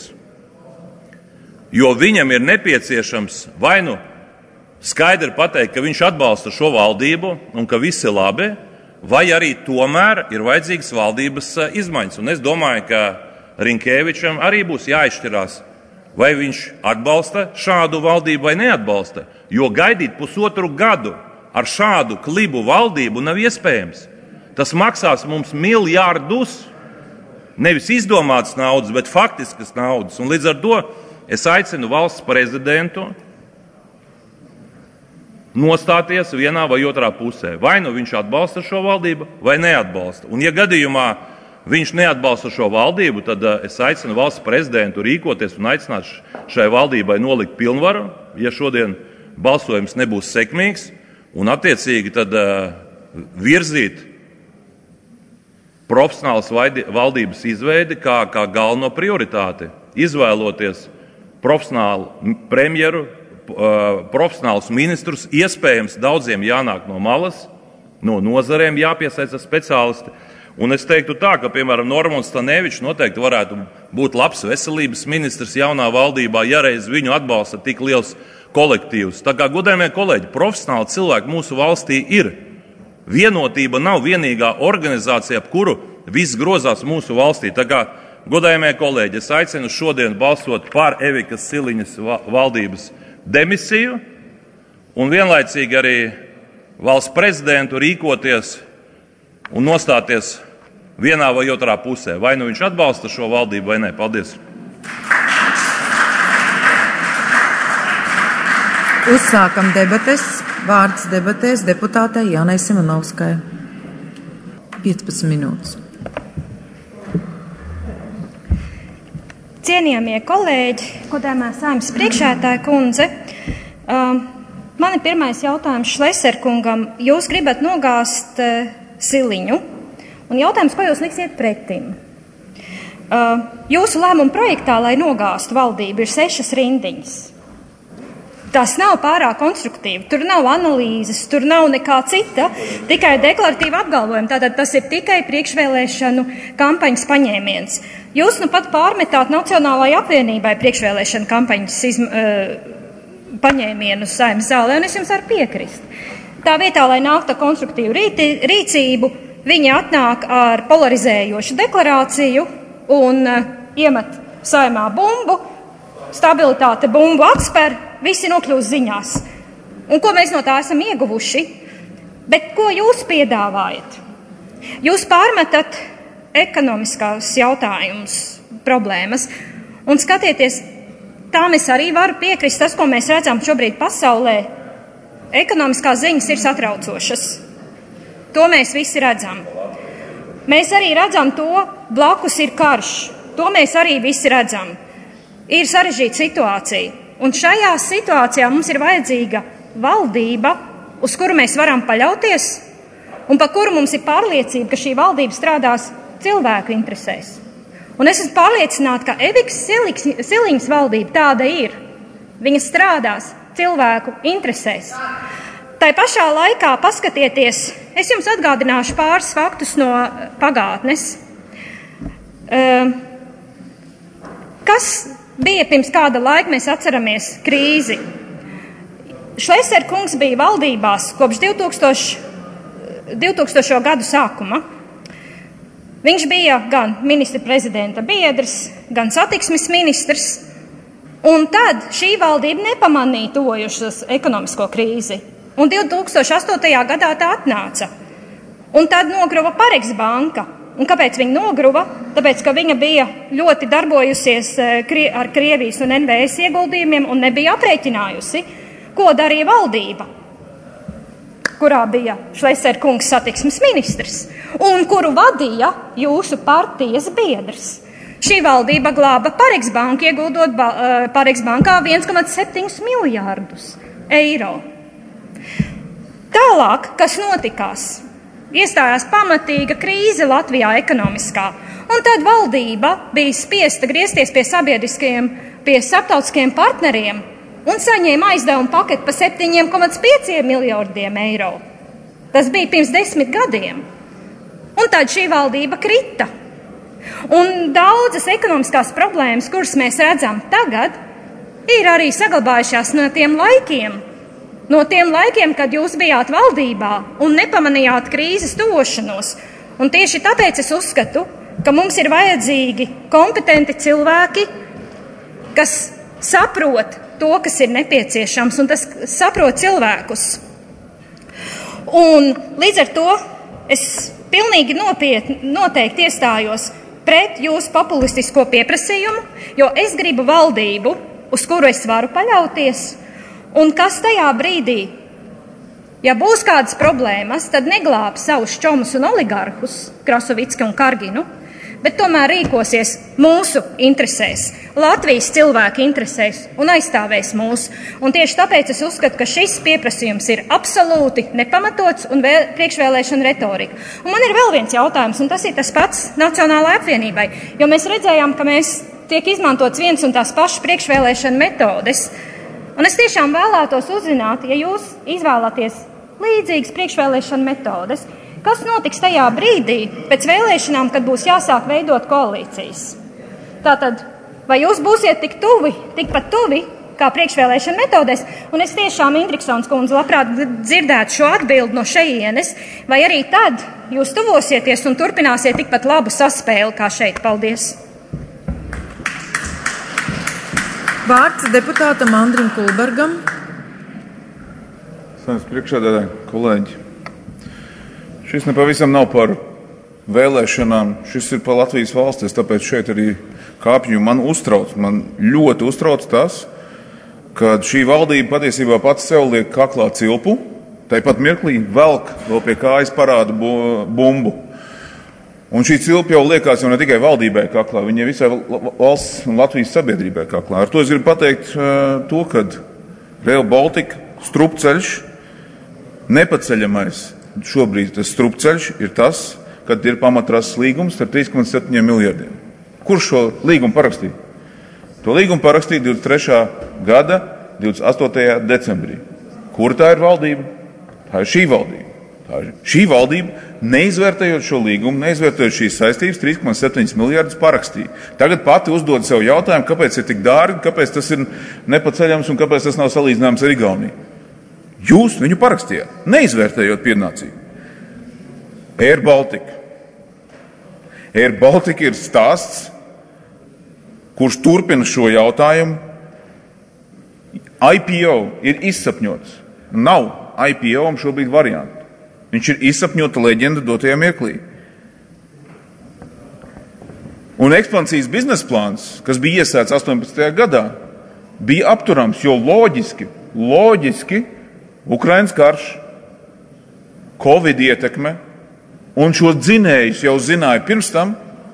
jo viņam ir nepieciešams vai nu skaidri pateikt, ka viņš atbalsta šo valdību un ka viss ir labi, vai arī tomēr ir vajadzīgas valdības izmaiņas. Un es domāju, ka Rinkēvičam arī būs jāizšķirās, vai viņš atbalsta šādu valdību vai neatbalsta, jo gaidīt pusotru gadu ar šādu klibu valdību nav iespējams. Tas maksās mums miljārdus. Nevis izdomātas naudas, bet faktiskas naudas. Un līdz ar to es aicinu valsts prezidentu nostāties vienā vai otrā pusē. Vai nu viņš atbalsta šo valdību, vai neatbalsta. Un ja gadījumā viņš neatbalsta šo valdību, tad es aicinu valsts prezidentu rīkoties un aicināt šai valdībai nolikt pilnvaru, ja šodien balsojums nebūs sekmīgs, un attiecīgi tad virzīt profesionālas valdības izveidi kā galveno prioritāti, izvēloties profesionālu premjeru, profesionālus ministrus, iespējams daudziem jānāk no malas, no nozarēm jāpiesaista speciālisti. Un es teiktu tā, ka, piemēram, Normons Stanevičs noteikti varētu būt labs veselības ministrs jaunā valdībā, ja reiz viņu atbalsta tik liels kolektīvs. Tā kā, godājumie kolēģi, profesionāli cilvēki mūsu valstī ir. Vienotība nav vienīgā organizācija, ap kuru viss grozās mūsu valstī. Tā kā, godājamie kolēģi, es aicinu šodien balsot par Evikas Siliņas valdības demisiju un vienlaicīgi arī valsts prezidentu rīkoties un nostāties vienā vai otrā pusē. Vai nu viņš atbalsta šo valdību vai nē. Paldies! Uzsākam debates. Vārds debatēs deputātei Jānai Simonovskai. 15 minūtes. Cienījamie kolēģi, godājamā Saeimas priekšsēdētāja kundze, man ir pirmais jautājums Šleserkungam. Jūs gribat nogāzt Siliņu, un jautājums, ko jūs liksiet pretim? Jūsu lēmuma projektā, lai nogāstu valdību, ir 6 rindiņas. Tas nav pārāk konstruktīvi, tur nav analīzes, tur nav nekā cita, tikai deklaratīva apgalvojuma. Tātad tas ir tikai priekšvēlēšanu kampaņas paņēmiens. Jūs nu pat pārmetāt Nacionālajai apvienībai priekšvēlēšanu kampaņas paņēmienu Saeimas zālē, un es jums varu piekrist. Tā vietā, lai nāktu konstruktīvu rīcību, viņi atnāk ar polarizējošu deklarāciju un iemet Saeimā bumbu, stabilitāte bumbu atspēr, visi nokļūst ziņās. Un ko mēs no tā esam ieguvuši? Bet ko jūs piedāvājat? Jūs pārmetat ekonomiskās jautājumus, problēmas, un skatieties, tām es arī varu piekrist. Tas, ko mēs redzam šobrīd pasaulē, ekonomiskās ziņas ir satraucošas. To mēs visi redzam. mēs arī redzam to, blakus ir karš. To mēs arī visi redzam. Ir sarežģīta situācija. Un šajā situācijā mums ir vajadzīga valdība, uz kuru mēs varam paļauties, un par kuru mums ir pārliecība, ka šī valdība strādās cilvēku interesēs. Un es esmu pārliecināta, ka Evikas Siliņas valdība tāda ir. Viņa strādās cilvēku interesēs. Tai pašā laikā paskatieties, es jums atgādināšu pāris faktus no pagātnes. Kas bija pirms kāda laika, mēs atceramies krīzi. Šlesera kungs bija valdībās kopš 2000. Gadu sākuma. Viņš bija gan ministra prezidenta biedrs, gan satiksmes ministrs, un tad šī valdība nepamanīja tojošas ekonomisko krīzi. Un 2008. gadā tā atnāca. Un tad nogruva Pareks banka. Un kāpēc viņa nogruva? Tāpēc, ka viņa bija ļoti darbojusies ar Krievijas un NVS ieguldījumiem un nebija aprēķinājusi, ko darīja valdība, kurā bija Šlesera kungs satiksmes ministrs un kuru vadīja jūsu partijas biedrs. Šī valdība glāba Pareks banku, ieguldot Pareks bankā 1,7 miljārdus eiro. Tālāk, kas notikās? Iestājās pamatīga krīze Latvijā ekonomiskā, un tad valdība bija spiesta griezties pie starptautiskiem partneriem un saņēma aizdevumu paketi pa 7,5 miljardiem eiro. Tas bija pirms 10 gadiem. Un tad šī valdība krita. Un daudzas ekonomiskās problēmas, kuras mēs redzam tagad, ir arī saglabājušās no tiem laikiem. No tiem laikiem, kad jūs bijāt valdībā un nepamanījāt krīzes tuvošanos. Un tieši tāpēc es uzskatu, ka mums ir vajadzīgi kompetenti cilvēki, kas saprot to, kas ir nepieciešams, un tas saprot cilvēkus. Un līdz ar to es pilnīgi noteikti iestājos pret jūsu populistisko pieprasījumu, jo es gribu valdību, uz kuru es varu paļauties, un kas tajā brīdī, ja būs kādas problēmas, tad neglāb savus čomus un oligarhus, Krasovicki un Karginu, bet tomēr rīkosies mūsu interesēs, Latvijas cilvēku interesēs un aizstāvēs mūs. Un tieši tāpēc es uzskatu, ka šis pieprasījums ir absolūti nepamatots un priekšvēlēšana retorika. Un man ir vēl viens jautājums, un tas ir tas pats Nacionālajai apvienībai, jo mēs redzējām, ka tiek izmantots viens un tās pašas priekšvēlēšana metodes. Un es tiešām vēlētos uzzināt, ja jūs izvēlaties līdzīgas priekšvēlēšana metodes, kas notiks tajā brīdī pēc vēlēšanām, kad būs jāsāk veidot koalīcijas? Tātad, vai jūs būsiet tikpat tuvi kā priekšvēlēšana metodēs? Un es tiešām, Indriksons kundze, labprāt dzirdētu šo atbildi no šejienes, vai arī tad jūs tuvosieties un turpināsiet tikpat labu saspēli kā šeit? Paldies! Vārds deputātam Andrim Kulbergam. Saimnes priekšsēdētāji, kolēģi. Šis nepavisam nav par vēlēšanām, šis ir par Latvijas valstis, tāpēc šeit arī kāpju man ļoti uztrauc tas, kad šī valdība patiesībā pats sev liek kaklā cilpu, tāpat mirklī velk vēl pie kājas parāda bumbu. Un šī cilpa jau liekas jau ne tikai valdībai kaklā, viņa visai valsts un Latvijas sabiedrībai kaklā. Ar to es gribu pateikt to, ka Rail Baltica strupceļš, nepaceļamais šobrīd tas strupceļš ir tas, kad ir pamatrasts līgums ar 3,7 miljardiem. Kurš šo līgumu parakstīja? To līgumu parakstīja 23. gada 28. decembrī. Kur tā ir valdība? Tā ir šī valdība. Šī valdība, neizvērtējot šo līgumu, neizvērtējot šīs saistības, 3,7 miljardus parakstīja. Tagad pati uzdod sev jautājumu, kāpēc ir tik dārgi, kāpēc tas ir nepaceļams un kāpēc tas nav salīdzināms ar Igauniju. Jūs viņu parakstījāt, neizvērtējot pienācīgi. Air Baltica. Air Baltica ir stāsts, kurš turpina šo jautājumu. IPO ir izsapņots. Nav IPO šobrīd variantu. Viņš ir izsapņota leģenda dotajā mirklī. Un ekspansijas biznesa plāns, kas bija iesēts 18. gadā, bija apturams, jo loģiski Ukrainas karš, Covid ietekme un šo dzinējus jau zināja pirms tam,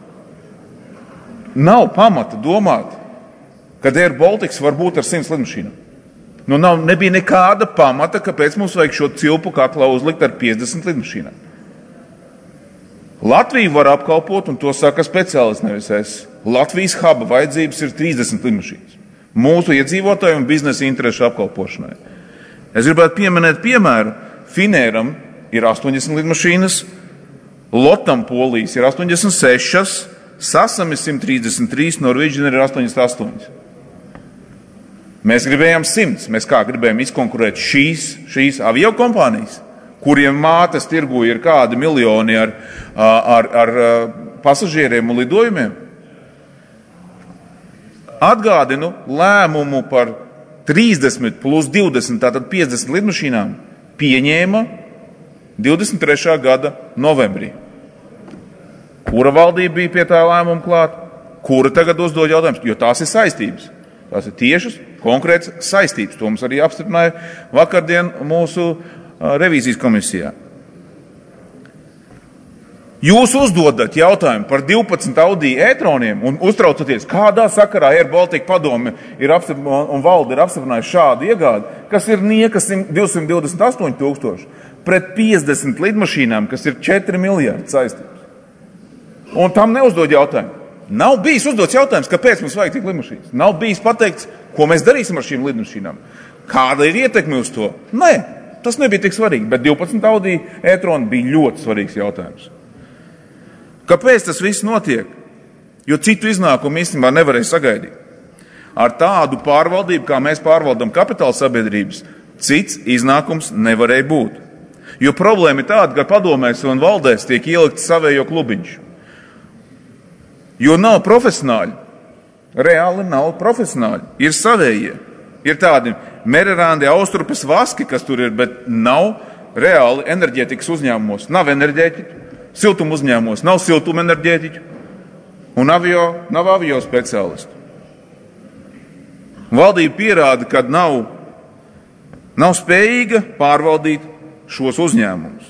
nav pamata domāt, ka Air Baltics var būt ar 100 lidmašīnām. Nebija nekāda pamata, kāpēc mums vajag šo cilpu kaklā uzlikt ar 50 lidmašīnām. Latviju var apkalpot, un to saka speciālists, nevis es. Latvijas huba vajadzības ir 30 lidmašīnas. Mūsu iedzīvotāju un biznesa interešu apkalpošanai. Es gribētu pieminēt piemēru. Finēram ir 80 lidmašīnas, Lotam Polijas ir 86, Sasam ir 133, Norwegian ir 88. Mēs gribējām 100. Mēs kā gribējām izkonkurēt šīs avio kompānijas, kuriem mātes tirgu ir kādi miljoni ar pasažieriem un lidojumiem. Atgādinu, lēmumu par 30 plus 20, tātad 50 lidmašīnām pieņēma 23. gada novembrī. Kura valdība bija pie tā lēmuma klāt? Kura tagad uzdod jautājumus? Jo tās ir saistības. Tās ir tiešas, konkrētas saistības. To mums arī apstiprināja vakardien mūsu revīzijas komisijā. Jūs uzdodat jautājumu par 12 Audi e-troniem un uztraucaties, kādā sakarā Air Baltica padome un valde ir apstiprinājuši šādu iegādi, kas ir niekas 228 000 pret 50 lidmašīnām, kas ir 4 miljardi saistības. Un tam neuzdod jautājumu. Nav bijis uzdots jautājums, kāpēc mums vajag tik lidmašīnas. Nav bijis pateikts, ko mēs darīsim ar šīm lidmašīnām. Kāda ir ietekme uz to? Nē, tas nebija tik svarīgi, bet 12 Audi e-troni bija ļoti svarīgs jautājums. Kāpēc tas viss notiek? Jo citu iznākumu īstenībā nevarēja sagaidīt. Ar tādu pārvaldību, kā mēs pārvaldam kapitāla sabiedrības, cits iznākums nevarēja būt. Jo problēma ir tāda, ka padomēs un valdēs tiek ielikts savējo klubiņš. Jo nav profesionāļi. Reāli nav profesionāļi. Ir savējie. Ir tādi Mererandi, Austrupes, Vaski, kas tur ir, bet nav reāli enerģētikas uzņēmumos. Nav enerģētiķu. Siltuma uzņēmumos nav siltuma enerģētiķu. Un nav avio speciālistu. Valdība pierāda, ka nav spējīga pārvaldīt šos uzņēmumus.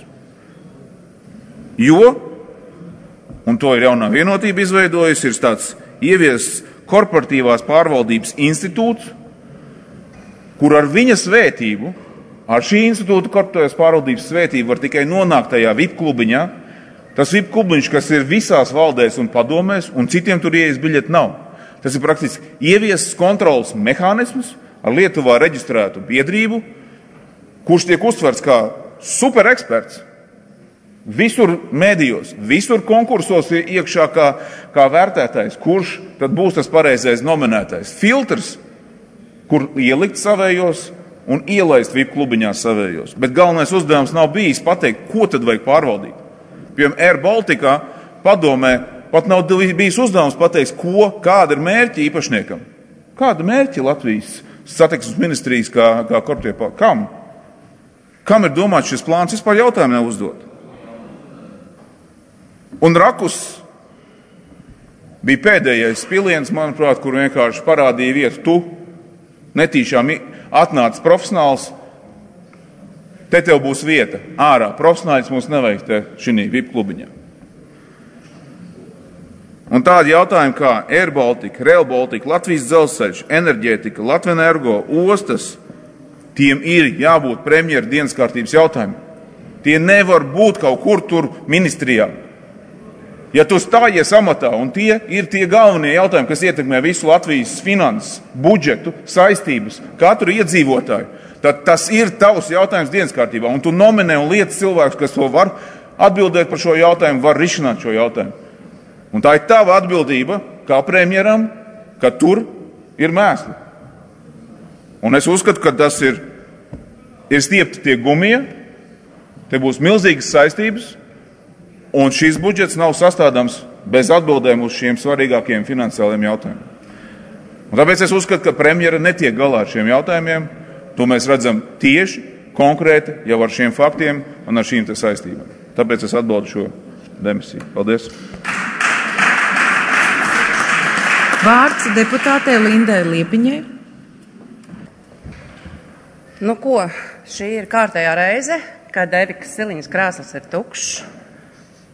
Jo, un to ir jaunā vienotība izveidojusi, ir tāds ieviests korporatīvās pārvaldības institūts, kur ar viņa svētību, ar šī institūta korporatīvās pārvaldības svētību var tikai nonākt tajā VIP klubiņā. Tas VIP klubiņš, kas ir visās valdēs un padomēs, un citiem tur ieejas biļeti nav. Tas ir praktiski ieviests kontrolas mehānisms ar Lietuvā reģistrētu biedrību, kurš tiek uztverts kā supereksperts. Visur mēdījos, visur konkursos ir iekšā kā vērtētājs, kurš tad būs tas pareizais nominētais. Filtrs, kur ielikt savējos un ielaist VIP klubiņā savējos. Bet galvenais uzdevums nav bijis pateikt, ko tad vajag pārvaldīt. Piemēram, Air Baltica padomē pat nav bijis uzdevums pateikt, kāda ir mērķi īpašniekam. Kāda mērķi Latvijas satiksmes ministrijas kā korporatīvā? Kam? Kam ir domāts šis plāns? Vispār jautājumu neuzdot. Un Rakus bija pēdējais piliens, manuprāt, kur vienkārši parādīja vietu. Tu netīšām atnācis profesionāls, te tev būs vieta ārā. Profesionāļus mums nevajag te šī VIP klubiņā. Un tādi jautājumi kā Air Baltica, Rail Baltica, Latvijas dzelzceļš, enerģētika, Latvenergo, ostas, tiem ir jābūt premjera dienas kārtības jautājumi. Tie nevar būt kaut kur tur ministrijā. Ja tu stājies amatā, un tie ir tie galvenie jautājumi, kas ietekmē visu Latvijas finanses, budžetu, saistības, katru iedzīvotāju, tad tas ir tavs jautājums dienas kārtībā. Un tu nominē un lietas cilvēkus, kas to var atbildēt par šo jautājumu, var risināt šo jautājumu. Un tā ir tava atbildība kā premjeram, ka tur ir mēsli. Un es uzskatu, ka tas ir stiepti tie gumija, te būs milzīgas saistības, un šis budžets nav sastādāms bez atbildēm uz šiem svarīgākiem finansiāliem jautājumiem. Un tāpēc es uzskatu, ka premjera netiek galā ar šiem jautājumiem. To mēs redzam tieši, konkrēti, jau ar šiem faktiem un ar šīm te saistībām. Tāpēc es atbaldu šo demisiju. Paldies! Vārds deputātei Lindai Liepiņai. Nu ko, šī ir kārtējā reize, kad Erikas Siliņas krēsls ir tukšs.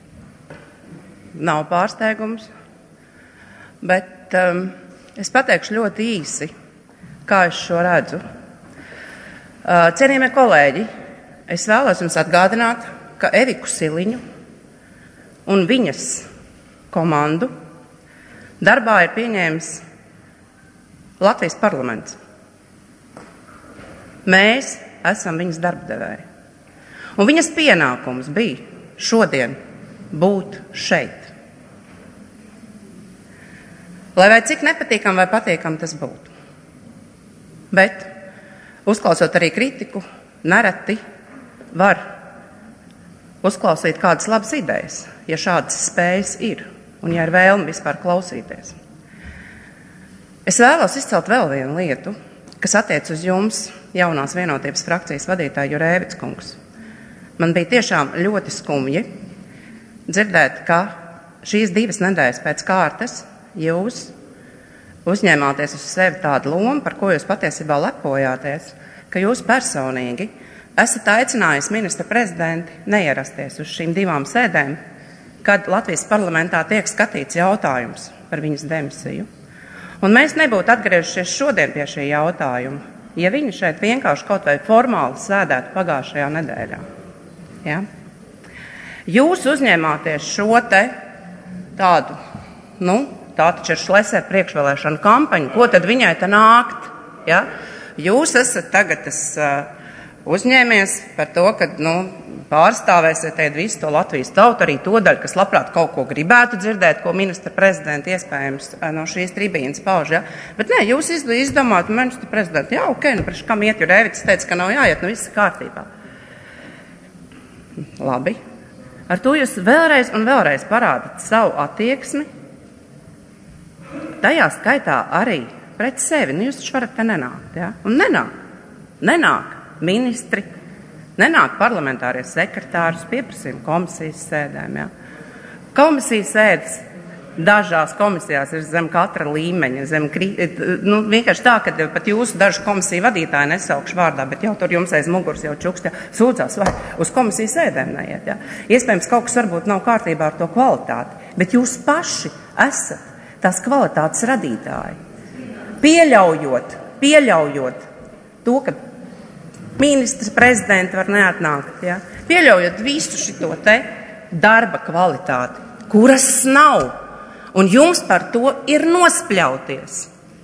nav pārsteigums, bet es pateikšu ļoti īsi, kā es šo redzu. Cienījamie kolēģi, es vēlos jums atgādināt, ka Eviku Siliņu un viņas komandu darbā ir pieņēmis Latvijas parlaments. Mēs esam viņas darbdevēji. Un viņas pienākums bija šodien būt šeit. Lai vai cik nepatīkam vai patīkam tas būtu. Bet, uzklausot arī kritiku, nereti var uzklausīt kādas labas idejas, ja šādas spējas ir un ja ir vēlme vispār klausīties. Es vēlos izcelt vēl vienu lietu, kas attiec uz jums, jaunās Vienotības frakcijas vadītāju Jurēvics kungs. Man bija tiešām ļoti skumji dzirdēt, ka šīs 2 nedēļas pēc kārtas jūs uzņēmāties uz sevi tādu lomu, par ko jūs patiesībā lepojāties, ka jūs personīgi esat aicinājis ministra prezidenti neierasties uz šīm 2 sēdēm, kad Latvijas parlamentā tiek skatīts jautājums par viņas demisiju. Un mēs nebūtu atgriežušies šodien pie šī jautājuma, ja viņi šeit vienkārši kaut vai formāli sēdētu pagājušajā nedēļā. Ja? Jūs uzņēmāties šo te tādu, tā taču ir Šlesera priekšvēlēšana kampaņa, ko tad viņai te nākt? Ja? Jūs esat tagad uzņēmies par to, ka pārstāvēsiet visu to Latvijas tautu, arī to daļu, kas labprāt kaut ko gribētu dzirdēt, ko ministra prezidenta iespējams no šīs tribīnas pauž. Ja? Bet nē, jūs izdomājat ministra prezidenta, jā, ok, priekš kam iet, jo Rēvics teica, ka nav jāiet, viss ir kārtībā. Labi. Ar to jūs vēlreiz un vēlreiz parādat savu attieksmi, tajā skaitā arī pret sevi. Jūs taču varat te nenākt, ja? Un nenāk ministri, nenāk parlamentārie sekretārus pieprasījuma komisijas sēdēm, ja? Komisijas sēdes dažās komisijās ir zem katra līmeņa, vienkārši tā, ka pat jūsu dažu komisiju vadītāji nesaukšu vārdā, bet jau tur jums aiz muguras jau čukst, ja, sūdzās, vai uz komisijas sēdēm neiet, ja? Iespējams, kaut kas varbūt nav kārtībā ar to kvalitāti, bet jūs paši esat tās kvalitātes radītāji. Pieļaujot to, ka ministrs prezidenti var neatnākt, ja? Pieļaujot visu šito te darba kvalitāti, kuras nav, un jums par to ir nospļauties.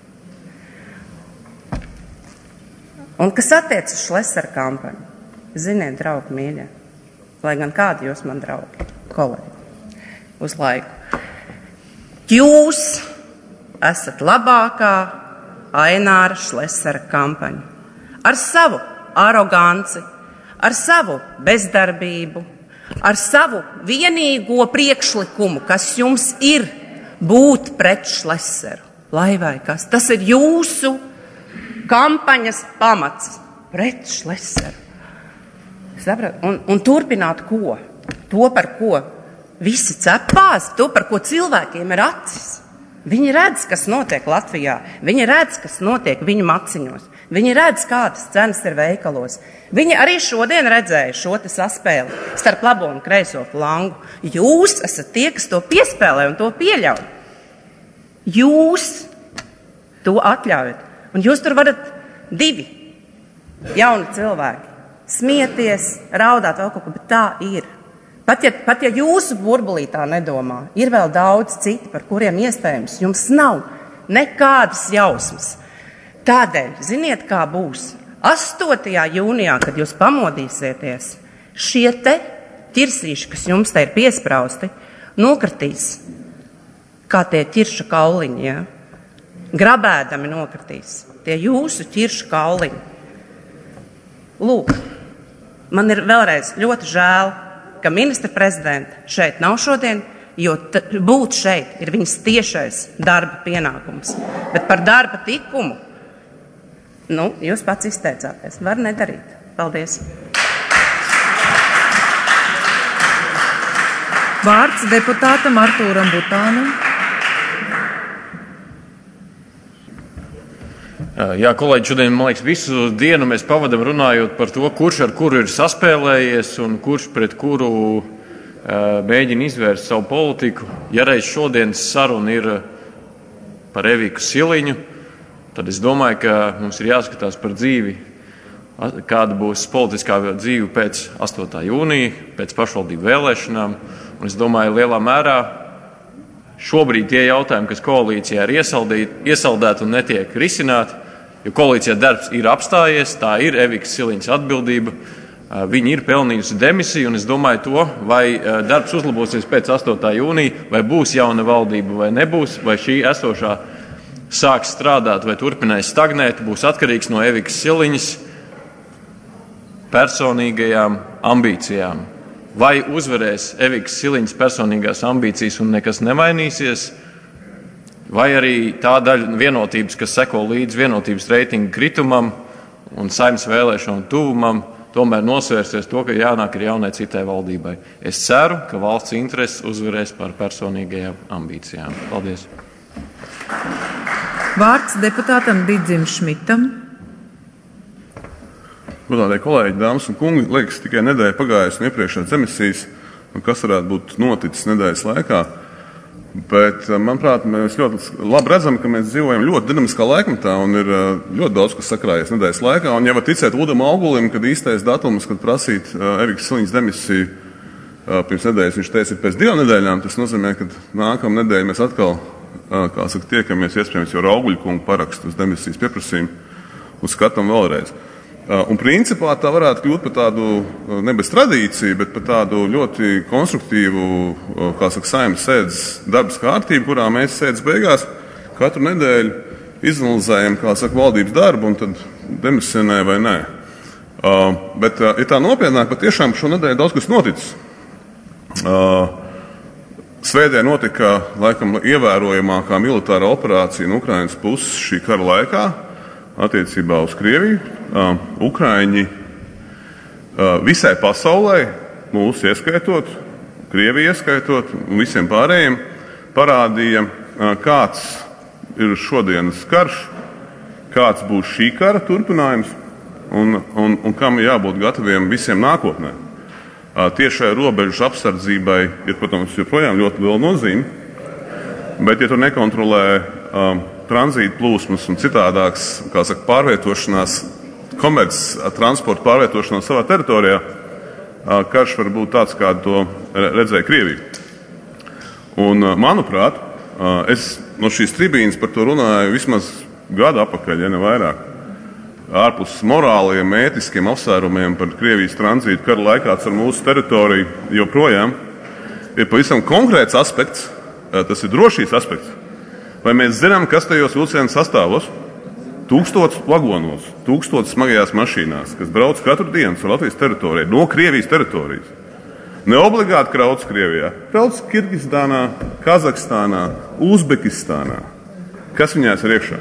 Un kas attiec uz Šlesera kampaņu, ziniet, draugi mīļie, lai gan kādi jūs man draugi, kolēģi, uz laiku. Jūs esat labākā Aināra Šlesera kampaņa. Ar savu aroganci, ar savu bezdarbību, ar savu vienīgo priekšlikumu, kas jums ir būt pret Šleseru. Lai vai kas? Tas ir jūsu kampaņas pamats. Pret Šleseru. Un turpināt ko? To, par ko visi cepās, to, par ko cilvēkiem ir acis. Viņi redz, kas notiek Latvijā. Viņi redz, kas notiek viņu maciņos. Viņi redz, kādas cenas ir veikalos. Viņi arī šodien redzēja šo te saspēli starp labo un kreiso flangu. Jūs esat tie, kas to piespēlē un to pieļauj. Jūs to atļaujat. Un jūs tur varat 2 jauni cilvēki smieties, raudāt vēl kaut ko, bet tā ir. Pat ja jūsu burbulī tā nedomā, ir vēl daudz citi, par kuriem iespējams jums nav nekādas jausmas. Tādēļ, ziniet, kā būs. 8. jūnijā, kad jūs pamodīsieties, šie te ķirsīši, kas jums te ir piesprausti, nokritīs, kā tie ķiršu kauliņi, ja? Grabēdami nokritīs. Tie jūsu ķiršu kauliņi. Lūk, man ir vēlreiz ļoti žēl, ka ministra prezidenta šeit nav šodien, jo būt šeit ir viņas tiešais darba pienākums. Bet par darba tikumu, jūs pats izteicāties. Var nedarīt. Paldies. Vārds deputātam Artūram Butānam. Jā, kolēģi, šodien, man liekas, visu dienu mēs pavadam runājot par to, kurš ar kuru ir saspēlējies un kurš pret kuru mēģina izvērst savu politiku. Ja reiz šodienas saruna ir par Eviku Siliņu, tad es domāju, ka mums ir jāskatās par dzīvi, kāda būs politiskā dzīve pēc 8. jūnija, pēc pašvaldību vēlēšanām. Un es domāju, lielā mērā šobrīd tie jautājumi, kas koalīcijā ir iesaldēti un netiek risināti, jo koalīcijā darbs ir apstājies, tā ir Evikas Siliņas atbildība. Viņi ir pelnījusi demisiju, un es domāju to, vai darbs uzlabosies pēc 8. jūnija, vai būs jauna valdība vai nebūs, vai šī esošā sāks strādāt vai turpinās stagnēt, būs atkarīgs no Evikas Siliņas personīgajām ambīcijām. Vai uzvarēs Evikas Siliņas personīgās ambīcijas un nekas nemainīsies, vai arī tā daļa vienotības, kas seko līdz vienotības reitinga kritumam un Saeimas vēlēšanu tuvumam, tomēr nosvērsies to, ka jānāk ir jaunai citai valdībai. Es ceru, ka valsts intereses uzvarēs par personīgajām ambīcijām. Paldies! Vārds deputātam Didzim Šmitam. Godātie kolēģi, dāmas un kungi, liekas, tikai nedēļa pagājusi no iepriekšējās emisijas, kas varētu būt noticis nedēļas laikā. Bet, manuprāt, mēs ļoti labi redzam, ka mēs dzīvojam ļoti dinamiskā laikmetā un ir ļoti daudz, kas sakrājies nedēļas laikā. Un, ja var ticēt Udam Augulim, kad īstais datums, kad prasīt Evikas Siliņas demisiju pirms nedēļas, viņš teica, ir pēc 2 nedēļām, tas nozīmē, ka nākamā nedēļa mēs atkal, tiekamies iespējams jau ar Auguļu kungu parakstu uz demisijas pieprasījumu un skatām vēlreiz. Un principā tā varētu kļūt par tādu, ne bez tradīciju, bet par tādu ļoti konstruktīvu, Saeimas sēdes darbas kārtību, kurā mēs sēdes beigās katru nedēļu izanalizējam, valdības darbu un tad demisionē vai nē. Bet, ja tā nopietnāk, patiešām šo nedēļu daudz kas noticis. Svētdien notika, laikam, ievērojamākā militāra operācija no Ukrainas puses šī kara laikā attiecībā uz Krieviju. Ukraiņi visai pasaulē, mūs ieskaitot, Krieviju ieskaitot un visiem pārējiem, parādīja, kāds ir šodienas karš, kāds būs šī kara turpinājums un kam jābūt gataviem visiem nākotnē. Tiešai robežu apsardzībai ir, protams, joprojām ļoti liela nozīme, bet ja tu nekontrolē tranzīta plūsmas un citādāks, pārvietošanās, komerc transporta pārvietošanās savā teritorijā, karš var būt tāds, kādu to redzēja Krievija. Un, manuprāt, es no šīs tribīnes par to runāju vismaz gadu atpakaļ, ja ne vairāk. Ārpus morāliem, ētiskiem apsvērumiem par Krievijas tranzītu kara laikā ar mūsu teritoriju joprojām ir pavisam konkrēts aspekts, tas ir drošības aspekts. Vai mēs zinām, kas tajos vilcienu sastāvos? 1000 vagonos, 1000 smagajās mašīnās, kas brauc katru dienu ar Latvijas teritoriju, no Krievijas teritorijas. Ne obligāti krauts Krievijā, krauts Kirgistānā, Kazahstānā, Uzbekistānā. Kas viņās ir iekšā?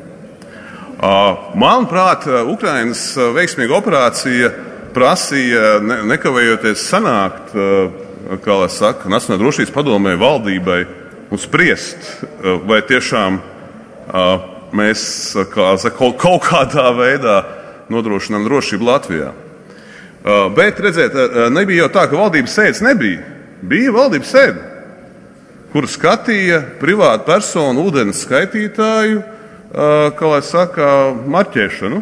Manuprāt, Ukrainas veiksmīga operācija prasīja nekavējoties sanākt, Nacionālajai drošības padomē, valdībai un spriest, vai tiešām mēs kaut kādā veidā nodrošinām drošību Latvijā. Bet, redziet, nebija jau tā, ka valdības sēdes nebija. Bija valdības sēde, kur skatīja privātu personu ūdens skaitītāju, marķēšanu.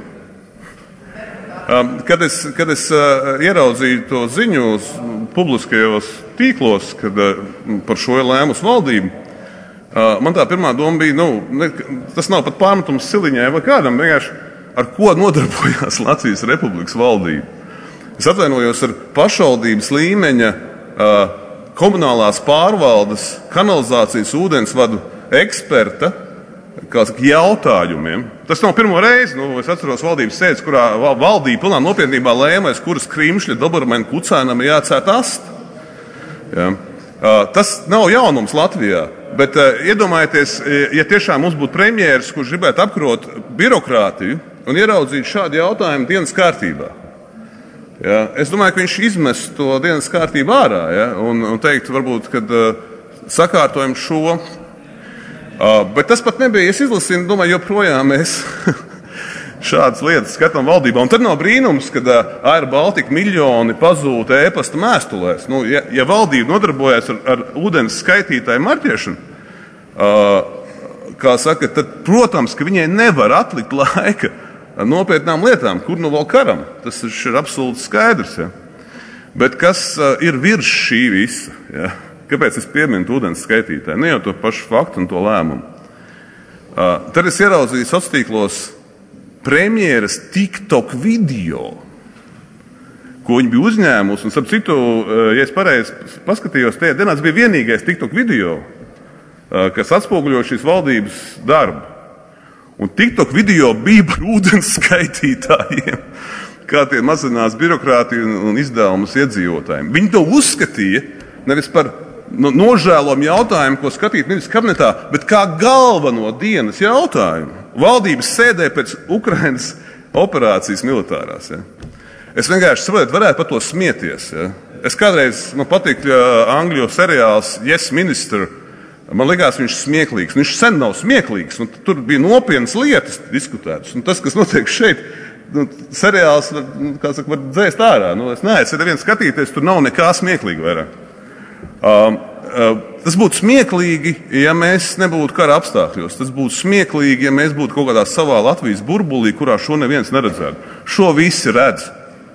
Kad es ieraudzīju to ziņu publiskajos tīklos, kad par šo ir lēmusi valdība, man tā pirmā doma bija, tas nav pat pārmetums Siliņai vai kādam, vienkārši ar ko nodarbojās Latvijas Republikas valdība. Es atvainojos ar pašvaldības līmeņa komunālās pārvaldes, kanalizācijas ūdensvadu eksperta jautājumiem. Tas nav pirmo reizi, es atceros valdības sēdes, kurā valdība pilnā nopietnībā lēma, kuras Krimšļa Dobermaņa kucēnam ir jācēt ast. Ja. Tas nav jaunums Latvijā. Bet iedomājieties, ja tiešām mums būtu premjeras, kurš gribētu apkarot birokrātiju un ieraudzīt šādu jautājumu dienas kārtībā. Ja, es domāju, ka viņš izmest to dienas kārtību ārā, ja, un teikt, varbūt, kad sakārtojam šo. Bet tas pat nebija, es izlasīju, domāju, joprojām mēs šādas lietas skatām valdībā. Un tad nav brīnums, kad Air Baltica miljoni pazūd e-pasta mēstulēs. Ja valdība nodarbojas ar ūdens skaitītāju marķēšanu, kā saka, tad, protams, ka viņai nevar atlikt laika nopietnām lietām, kur nu vēl karam. Tas ir absolūti skaidrs. Ja? Bet kas ir virs šī visa? Ja? Kāpēc es pieminu ūdens skaitītāju? Ne jau to pašu faktu un to lēmumu. Tad es ieraudzīju sociālos tīklos premjeras TikTok video, ko viņi bija uzņēmusi. Un, starp citu, ja es pareizi paskatījos, tajā dienā tas bija vienīgais TikTok video, kas atspoguļo šīs valdības darbu. Un TikTok video bija par ūdens skaitītājiem, kā tie mazinās birokrātiju un izdevumus iedzīvotājiem. Viņi to uzskatīja nevis par nožēlojumu jautājumu, ko skatīt nevis kabinetā, bet kā galveno dienas jautājumu. Valdības sēdē pēc Ukrainas operācijas militārās. Ja. Es vienkārši saprotu, varētu par to smieties. Ja. Es kādreiz, man patīk Angļu seriāls Yes Minister. Man likās, viņš smieklīgs. Viņš sen nav smieklīgs. Tur bija nopietnas lietas diskutētas. Un tas, kas notiek šeit, seriāls, kā saka, var dzēst ārā. Es neesmu neviens skatīties, tur nav nekā smieklīga vairāk. Tas būtu smieklīgi, ja mēs nebūtu kara apstākļos. Tas būtu smieklīgi, ja mēs būtu kaut kādā savā Latvijas burbulī, kurā šo neviens neredzētu. Šo visi redz.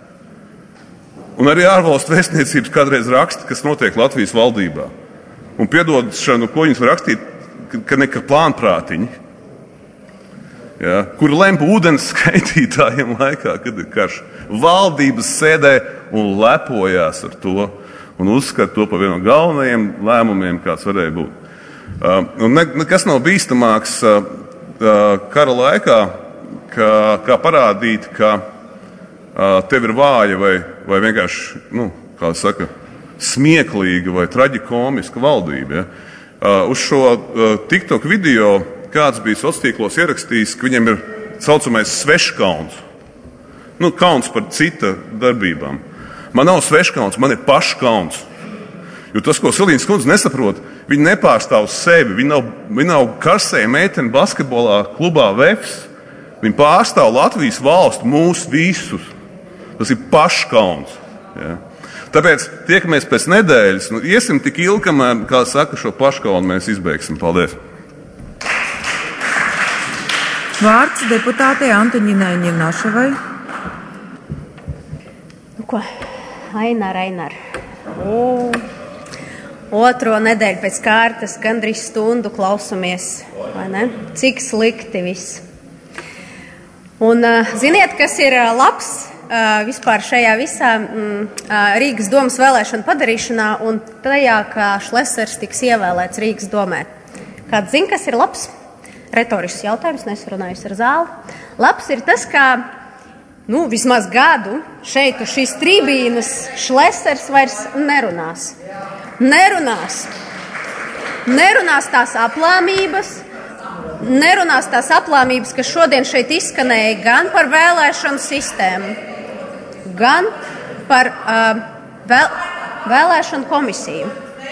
Un arī ārvalstu vēstniecības kādreiz raksta, kas notiek Latvijas valdībā. Un piedošanu, ko viņas var rakstīt, ka nekā plānprātiņi. Ja, kur lemp ūdens skaitītājiem laikā, kad ir karš. Valdības sēdē un lepojās ar to. Un uzskata to par vienu no galvenajiem lēmumiem, kāds varēja būt. Un nekas nav bīstamāks kara laikā, kā parādīt, ka tev ir vāja vai vienkārši, kā saka, smieklīga vai traģikomiska valdība. Ja? Uz šo TikTok video kāds bija sociālos tīklos ierakstījis, ka viņam ir saucamais sveškauns. Kauns par cita darbībām. Man nav sveškauns, man ir paškauns. Jo tas, ko Silīnas kundze nesaprot, viņi nepārstāv sevi. Viņi nav karsēja meiteni basketbolā klubā Vefs. Viņi pārstāv Latvijas valstu, mūs visus. Tas ir paškauns. Ja. Tāpēc tiekamies pēc nedēļas. Iesim tik ilgi, kamēr, kā saka, šo paškaunu mēs izbeigsim. Paldies! Vārds deputātei Antoņinai Ņirnaševai. Ko? Ainar. Otro nedēļu pēc kārtas, gandrīz stundu klausamies, vai ne? Cik slikti viss. Un ziniet, kas ir labs vispār šajā visā Rīgas domas vēlēšanu padarīšanā un tajā, kā Šlesers tiks ievēlēts Rīgas domē? Kāds zina, kas ir labs? Retorisks jautājums, nesarunājos ar zāli. Labs ir tas, kā vismaz gadu šeit uz šīs tribīnas Šlesers vairs nerunās. Nerunās tās aplāmības, kas šodien šeit izskanēja gan par vēlēšanu sistēmu, gan par vēlēšanu komisiju.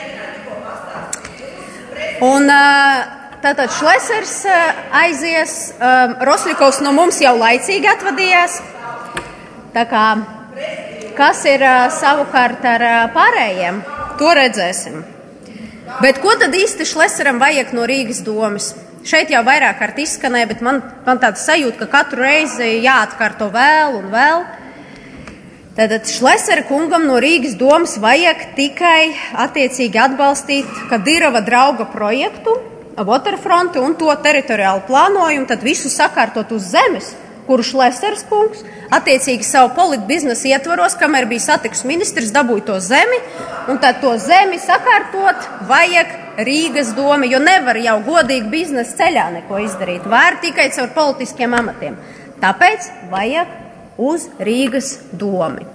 Un tātad Šlesers aizies, Rosļikovs no mums jau laicīgi atvadījās. Tā kā, kas ir savukārt ar pārējiem, to redzēsim. Bet ko tad īsti Šleseram vajag no Rīgas domas? Šeit jau vairāk kārt izskanēja, bet man tāds sajūta, ka katru reizi jāatkārto vēl un vēl. Tātad Šlesera kungam no Rīgas domas vajag tikai attiecīgi atbalstīt Kadirova drauga projektu, Waterfronti un to teritoriālu plānojumu, tad visu sakārtot uz zemes, kuru Šlesers kungs attiecīgi savu politbiznesu ietvaros, kamēr bija satiksmes ministrs, dabūja to zemi, un tad to zemi sakārtot vajag Rīgas doma, jo nevar jau godīgi biznesa ceļā neko izdarīt, var tikai caur politiskiem amatiem. Tāpēc vajag uz Rīgas domi.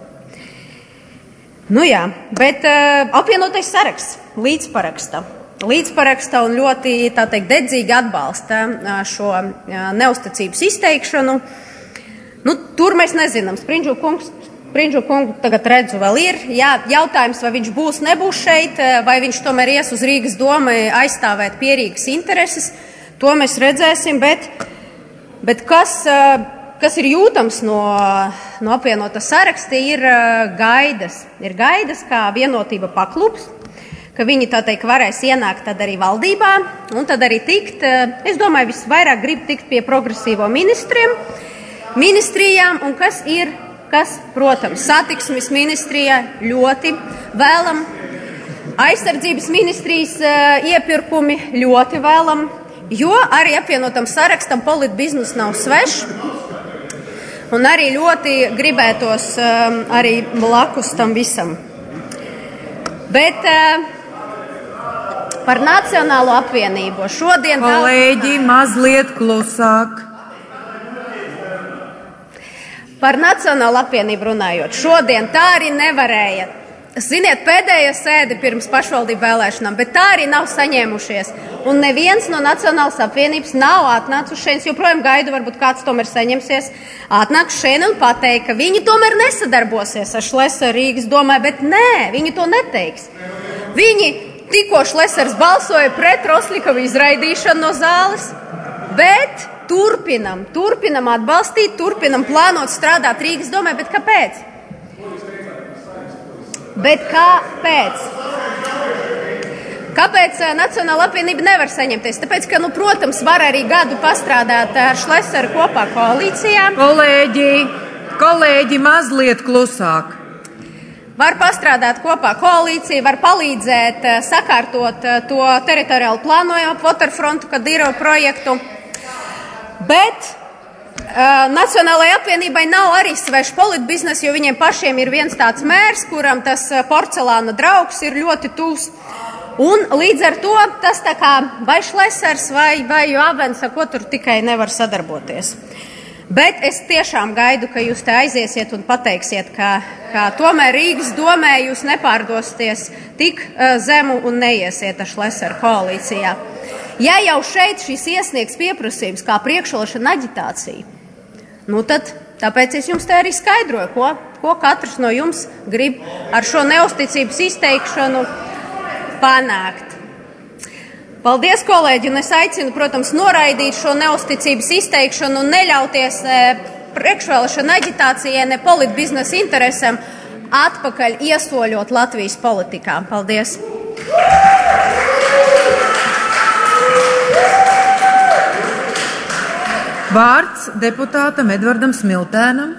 Bet apvienotais saraksts līdzparaksta un ļoti, tā teikt, dedzīgi atbalsta šo neusticības izteikšanu. Tur mēs nezinām. Sprindžu kungu tagad redzu vēl ir. Jā, jautājums, vai viņš būs, nebūs šeit, vai viņš tomēr ies uz Rīgas domu aizstāvēt pierīgas intereses. To mēs redzēsim, bet kas kas ir jūtams no apvienotā saraksta, ir gaidas. Ir gaidas, kā Vienotība paklūps, ka viņi, tā teikt, varēs ienākt tad arī valdībā un tad arī tikt, es domāju, visvairāk grib tikt pie progresīvo ministrijām, un kas, protams, satiksmes ministrijā ļoti vēlam, aizsardzības ministrijas iepirkumi ļoti vēlam, jo arī apvienotam sarakstam politbiznes nav svešs, un arī ļoti gribētos arī blakus tam visam. Bet par Nacionālo apvienību šodien... Kolēģi, mazliet klusāk. Par Nacionālo apvienību runājot, šodien tā arī nevarēja. Ziniet, pēdējā sēde pirms pašvaldību vēlēšanām, bet tā arī nav saņēmušies. Un neviens no Nacionālas apvienības nav atnācis šeit, joprojām gaidu, varbūt kāds tomēr saņemsies, atnāk šeit un pateikt, ka viņi tomēr nesadarbosies ar Šlesaru Rīgas domai, bet nē, viņi to neteiks. Viņi tikko Šlesars balsoja pret Roslikovu izraidīšanu no zāles, bet turpinam atbalstīt, turpinam plānot strādāt Rīgas domai, bet kāpēc? Kāpēc Nacionāla apvienība nevar saņemties? Tāpēc, ka, protams, var arī gadu pastrādāt ar Šlesaru kopā koalīcijā. Kolēģi, mazliet klusāk. Var pastrādāt kopā koalīciju, var palīdzēt sakārtot to teritoriālu plānojumu Waterfrontu Kadīrovu projektu. Bet Nacionālajai apvienībai nav arī svešs politbiznes, jo viņiem pašiem ir viens tāds mērs, kuram tas porcelāna draugs ir ļoti tūs. Un līdz ar to tas tā kā vai Šlesars vai Avens, ko tur tikai nevar sadarboties. Bet es tiešām gaidu, ka jūs te aiziesiet un pateiksiet, ka tomēr Rīgas domē jūs nepārdosties tik zemu un neiesiet ar Šlesaru koalīcijā. Ja jau šeit šis iesniegs pieprasījums kā priekšvēlēšana aģitācija, tad tāpēc es jums te arī skaidroju, ko katrs no jums grib ar šo neusticības izteikšanu panākt. Paldies, kolēģi, un es aicinu, protams, noraidīt šo neusticības izteikšanu un neļauties priekšvēlēšana aģitācijai, ne politbiznesa interesēm atpakaļ iesoļot Latvijas politikā. Paldies! Vārds deputātam Edvardam Smiltēnam.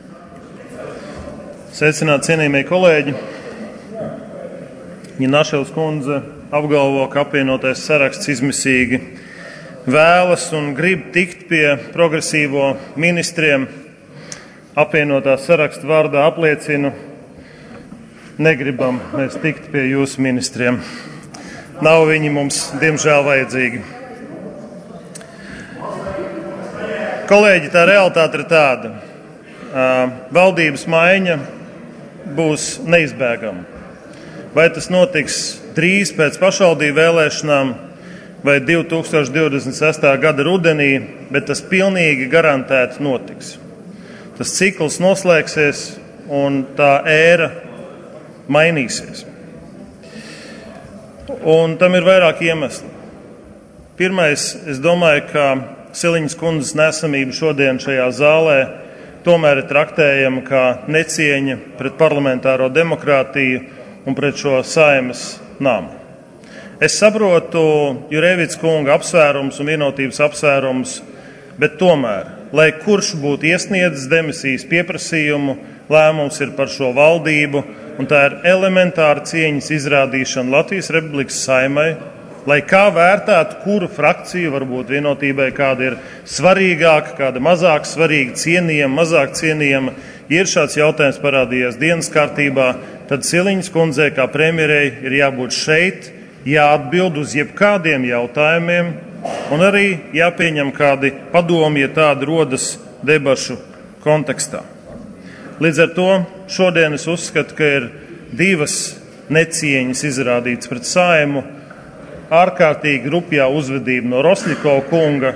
Sveicināt, cienījamie kolēģi. Naševs kundze apgalvo, ka apvienotais saraksts izmisīgi vēlas un grib tikt pie progresīvo ministriem. Apvienotā saraksta vārdā apliecinu, negribam mēs tikt pie jūsu ministriem. Nav viņi mums, diemžēl, vajadzīgi. Kolēģi, tā realitāte ir tāda. Valdības maiņa būs neizbēgama. Vai tas notiks drīz pēc pašvaldību vēlēšanām vai 2026. gada rudenī, bet tas pilnīgi garantēti notiks. Tas cikls noslēgsies un tā ēra mainīsies. Un tam ir vairāk iemesli. Pirmais, es domāju, ka Siliņas kundzes nesamība šodien šajā zālē tomēr ir traktējama kā necieņa pret parlamentāro demokrātiju un pret šo Saeimas namu. Es saprotu Jurēvics kunga apsvērums un Vienotības apsvērums, bet tomēr, lai kurš būtu iesniedzis demisijas pieprasījumu, lēmums ir par šo valdību, un tā ir elementāra cieņas izrādīšana Latvijas Republikas Saeimai, lai kā vērtētu, kuru frakciju varbūt Vienotībai kāda ir svarīgāka, kāda mazāk svarīga, cienījama, mazāk cienījama. Ja ir šāds jautājums parādījies dienas kārtībā, tad Siliņas kundzei kā premjerei ir jābūt šeit, jāatbild uz jebkādiem jautājumiem un arī jāpieņem kādi padomi, ja tādi rodas debašu kontekstā. Līdz ar to šodien es uzskatu, ka ir divas necieņas izrādītas pret Saeimu. Ārkārtīgi rupjā uzvedība no Rosļikova kunga,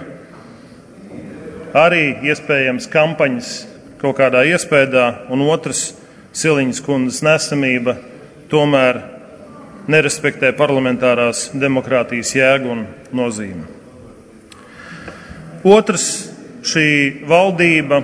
arī iespējams kampaņas kaut kādā iespējā, un otrs Siliņas kundzes nesamība tomēr nerespektē parlamentārās demokrātijas jēgu un nozīmi. Otrs, šī valdība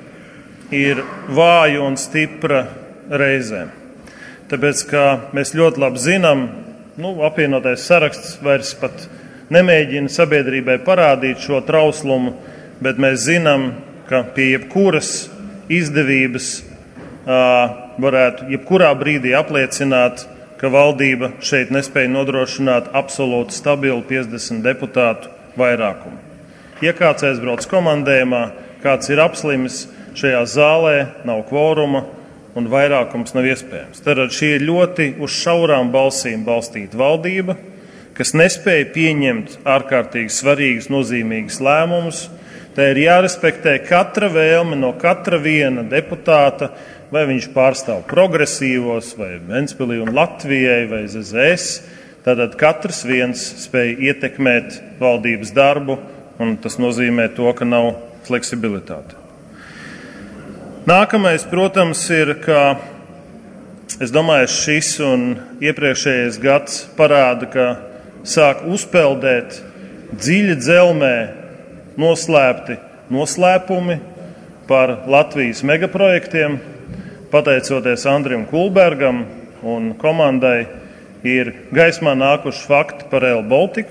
ir vāja un stipra reizēm. Tāpēc, kā mēs ļoti labi zinām, apvienotais saraksts vairs pat nemēģina sabiedrībai parādīt šo trauslumu, bet mēs zinām, ka pie jebkuras izdevības varētu jebkurā brīdī apliecināt, ka valdība šeit nespēja nodrošināt absolūti stabilu 50 deputātu vairākumu. Ja kāds aizbrauc komandējumā, kāds ir apslimis, šajā zālē nav kvoruma un vairākums nav iespējams. Tad šī ir ļoti uz šaurām balsīm balstīta valdība, kas nespēja pieņemt ārkārtīgi svarīgus, nozīmīgus lēmumus. Tā ir jārespektē katra vēlme no katra viena deputāta, vai viņš pārstāv progresīvos, vai Ventspilī un Latvijai, vai ZZS. Tātad katrs viens spēj ietekmēt valdības darbu, un tas nozīmē to, ka nav fleksibilitāte. Nākamais, protams, ir, ka es domāju, šis un iepriekšējais gads parāda, ka sāk uzpeldēt dziļi dzelmē noslēpti noslēpumi par Latvijas megaprojektiem. Pateicoties Andrim Kulbergam un komandai, ir gaismā nākuši fakti par Rail Balticu.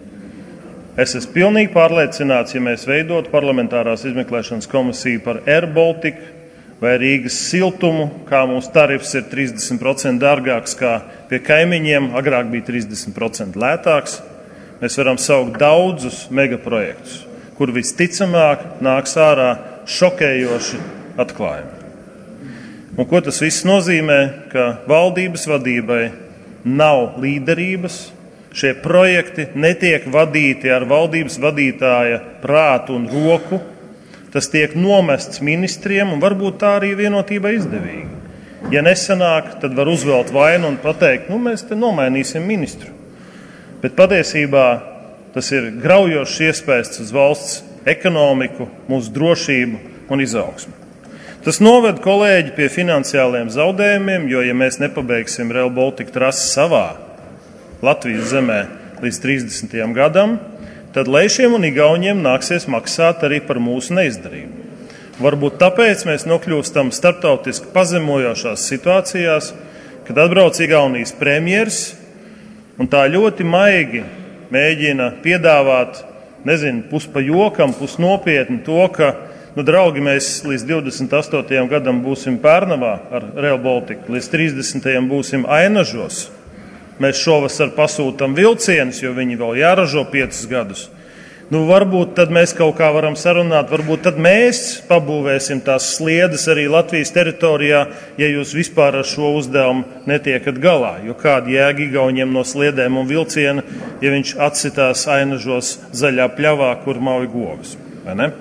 Es esmu pilnīgi pārliecināts, ja mēs veidotu parlamentārās izmeklēšanas komisiju par Air Balticu vai Rīgas siltumu, kā mūsu tarifs ir 30% dārgāks kā pie kaimiņiem, agrāk bija 30% lētāks, mēs varam saukt daudzus megaprojektus, kur visticamāk nāks ārā šokējoši atklājumi. Un ko tas viss nozīmē? Ka valdības vadībai nav līderības, šie projekti netiek vadīti ar valdības vadītāja prātu un roku, tas tiek nomests ministriem un varbūt tā arī vienotība izdevīgi. Ja nesanāk, tad var uzvelt vainu un pateikt, mēs te nomainīsim ministru. Bet patiesībā tas ir graujošs iespējas uz valsts ekonomiku, mūsu drošību un izaugsmu. Tas noved kolēģi pie finansiāliem zaudējumiem, jo, ja mēs nepabeigsim Rail Baltica trasi savā Latvijas zemē līdz 30. gadam, tad Leišiem un Igauņiem nāksies maksāt arī par mūsu neizdarību. Varbūt tāpēc mēs nokļūstam starptautiski pazemojošās situācijās, kad atbrauc Igaunijas premjers un tā ļoti maigi mēģina piedāvāt, pus pa jokam, pus nopietni to, ka draugi, mēs līdz 28. gadam būsim Pērnavā ar Rail Balticu, līdz 30. būsim Ainažos. Mēs šovasar pasūtam vilcienus, jo viņi vēl jāražo 5 gadus. Varbūt tad mēs kaut kā varam sarunāt, varbūt tad mēs pabūvēsim tās sliedes arī Latvijas teritorijā, ja jūs vispār ar šo uzdevumu netiekat galā. Jo kādi jēga Igauņiem no sliedēm un vilciena, ja viņš atsitās Ainažos zaļā pļavā, kur mauj govs, vai ne?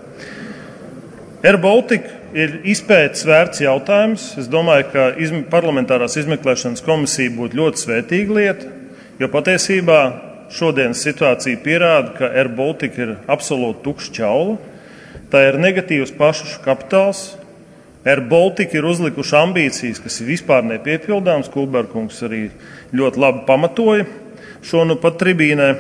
Air Baltica ir izpētes vērts jautājums. Es domāju, ka parlamentārās izmeklēšanas komisija būtu ļoti svētīga lieta, jo patiesībā šodienas situācija pierāda, ka Air Baltica ir absolūti tukša ķaula. Tā ir negatīvs pašu kapitāls. Air Baltica ir uzlikuši ambīcijas, kas ir vispār nepiepildāms. Kulberkungs arī ļoti labi pamatoja šo pat tribīnē.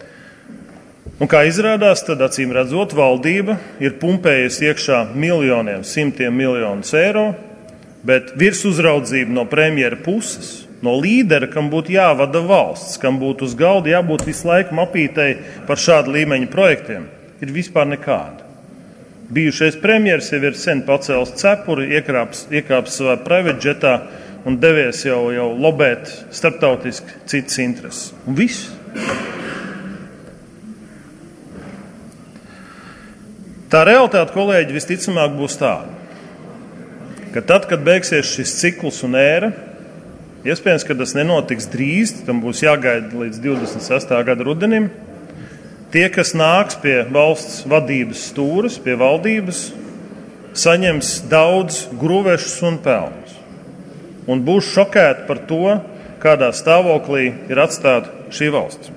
Un kā izrādās, tad acīm redzot, valdība ir pumpējusi iekšā miljoniem, simtiem miljonus eiro, bet virsuzraudzība no premjera puses, no līdera, kam būtu jāvada valsts, kam būtu uz galda jābūt visu laiku mapītei par šādu līmeņu projektiem, ir vispār nekāda. Bijušais premjeras jau ir sen pacēlis cepuri, iekāps savā private jetā un devies jau lobēt starptautiski citas intereses. Un viss. Tā realitāte, kolēģi, visticamāk būs tāda, ka tad, kad beigsies šis cikls un ēra, iespējams, ka tas nenotiks drīz, tam būs jāgaida līdz 26. gada rudenim, tie, kas nāks pie valsts vadības stūres, pie valdības, saņems daudz gruvešus un pelnus. Un būs šokēti par to, kādā stāvoklī ir atstāta šī valsts.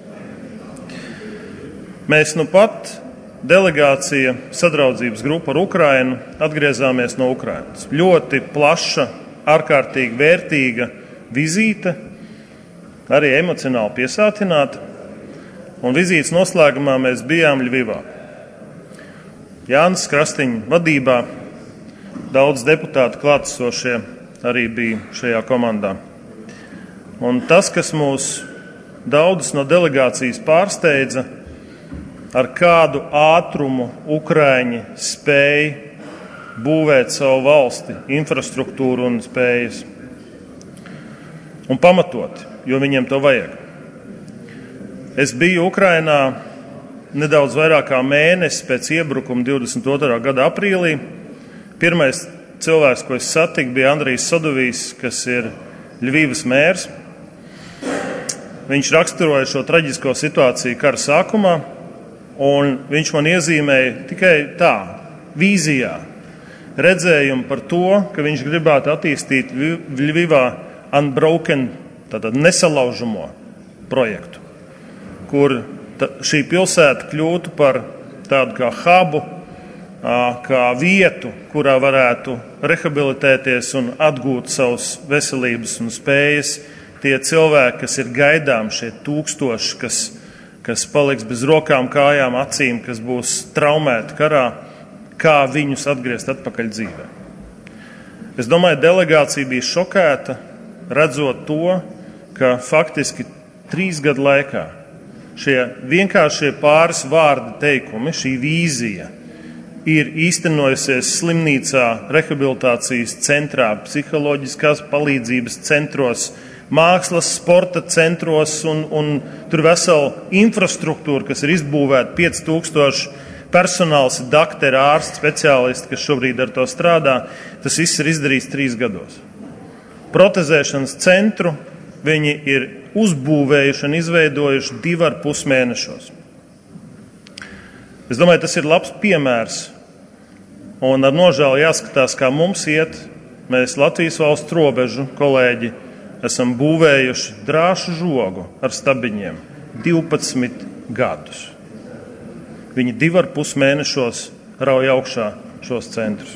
Mēs pat delegācija sadraudzības grupa ar Ukrainu atgriezāmies no Ukrainas. Ļoti plaša, ārkārtīgi vērtīga vizīte, arī emocionāli piesātināta. Un vizītes noslēgumā mēs bijām Ļvivā. Jānis Krastiņa vadībā. Daudz deputātu klātesošie arī bija šajā komandā. Un tas, kas mūs daudzus no delegācijas pārsteidza, ar kādu ātrumu Ukraiņi spēja būvēt savu valsti, infrastruktūru un spējas. Un pamatot, jo viņiem to vajag. Es biju Ukrainā nedaudz vairāk kā mēnesi pēc iebrukuma 22. gada aprīlī. Pirmais cilvēks, ko es satiku, bija Andrijs Sadovijs, kas ir Ļvivas mērs. Viņš raksturoja šo traģisko situāciju kara sākumā, un viņš man iezīmēja tikai tā, vīzijā, redzējumu par to, ka viņš gribētu attīstīt Ļvivā unbroken, tātad nesalaužamo projektu, kur šī pilsēta kļūtu par tādu kā hubu, kā vietu, kurā varētu rehabilitēties un atgūt savus veselības un spējas tie cilvēki, kas ir gaidām, šie tūkstoši, kas paliks bez rokām, kājām, acīm, kas būs traumēti karā, kā viņus atgriezt atpakaļ dzīvē. Es domāju, delegācija bija šokēta, redzot to, ka faktiski 3 gadu laikā šie vienkāršie pāris vārdi teikumi, šī vīzija ir īstenojusies slimnīcā, rehabilitācijas centrā, psiholoģiskās palīdzības centros, mākslas, sporta centros un tur vesela infrastruktūra, kas ir izbūvēta 5000 personāls, dakteri, ārsti, speciālisti, kas šobrīd ar to strādā. Tas viss ir izdarīts 3 gados. Protezēšanas centru viņi ir uzbūvējuši un izveidojuši 2,5 mēnešos. Es domāju, tas ir labs piemērs, un ar nožēlu jāskatās, kā mums iet. Mēs Latvijas valsts robežu, kolēģi, esam būvējuši drāšu žogu ar stabiņiem 12 gadus. Viņi 2,5 mēnešos rauj augšā šos centrus.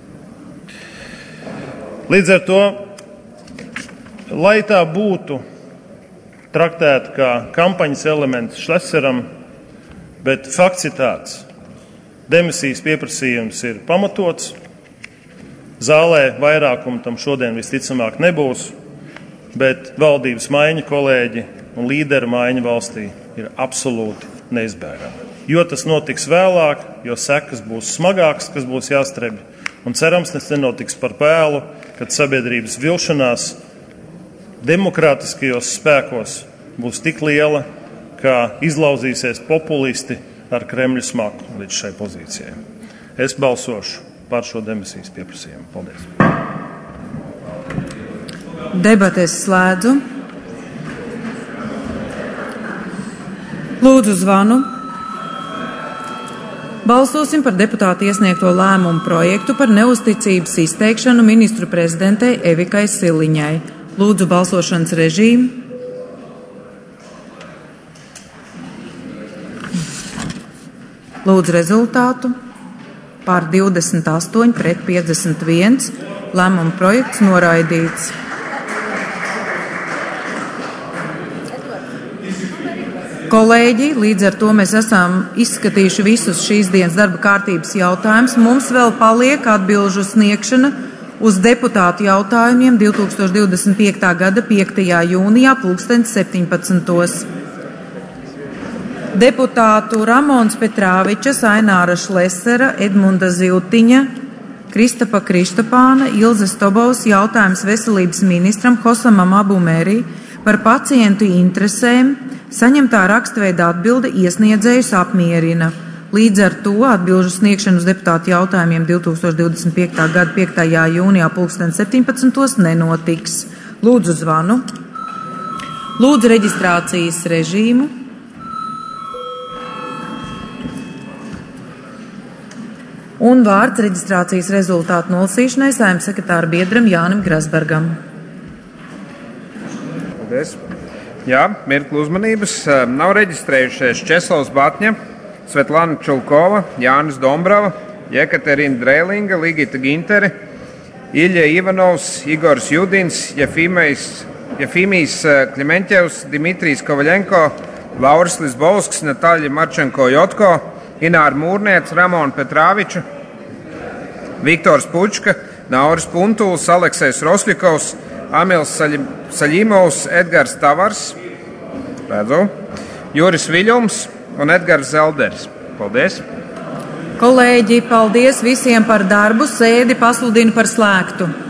Līdz ar to, lai tā būtu traktēta kā kampaņas elements Šleseram, bet fakts ir tāds. Demisijas pieprasījums ir pamatots. Zālē vairākumu tam šodien visticamāk nebūs, bet valdības maiņa, kolēģi, un līderu maiņa valstī ir absolūti neizbēgama. Jo tas notiks vēlāk, jo sekas būs smagākas, kas būs jāstrebi. Un cerams, tas nenotiks par vēlu, kad sabiedrības vilšanās demokrātiskajos spēkos būs tik liela, kā izlauzīsies populisti ar Kremļa smaku līdz šai pozīcijai. Es balsošu par šo demisijas pieprasījumu. Paldies. Debates slēdzu. Lūdzu zvanu. Balsosim par deputātu iesniegto lēmumu projektu par neusticības izteikšanu ministru prezidentei Evikai Siliņai. Lūdzu balsošanas režīmu. Lūdzu rezultātu. Par 28 pret 51. Lēmuma projekts noraidīts. Kolēģi, līdz ar to mēs esam izskatījuši visus šīs dienas darba kārtības jautājumus. Mums vēl paliek atbilžu sniegšana uz deputātu jautājumiem 2025. gada 5. jūnijā 17. Deputātu Ramons Petrāvičas, Aināra Šlesera, Edmunda Ziltiņa, Kristapa Kristapāna, Ilzes Tobovas jautājums veselības ministram Hosamam Abumērī par pacientu interesēm. Saņemtā rakstveida atbilde iesniedzējus apmierina. Līdz ar to atbilžu sniegšanu uz deputātu jautājumiem 2025. gada 5. jūnijā 17. nenotiks. Lūdzu zvanu. Lūdzu reģistrācijas režīmu. Un vārds reģistrācijas rezultātu nolasīšanai Saeimas sekretāra biedram Jānim Grasbergam. Paldies. Jā, mirkli uzmanības. Nav reģistrējušies Česlavs Batņa, Svetlana Čulkova, Jānis Dombrava, Jekaterina Drēlinga, Ligita Gintere, Ilja Ivanovs, Igors Judins, Jefimijs Klimenķevs, Dimitrijs Kovaļenko, Lauris Lisbovskis, Natāļa Marčenko Jotko, Ināra Mūrniece, Ramona Petrāviča, Viktors Pučka, Nauris Puntuls, Aleksejs Rosļikovs, Amils Saļimovs, Edgars Tavars, redzu, Juris Viļums un Edgars Zelders. Paldies! Kolēģi, paldies visiem par darbu. Sēdi pasludinu par slēgtu.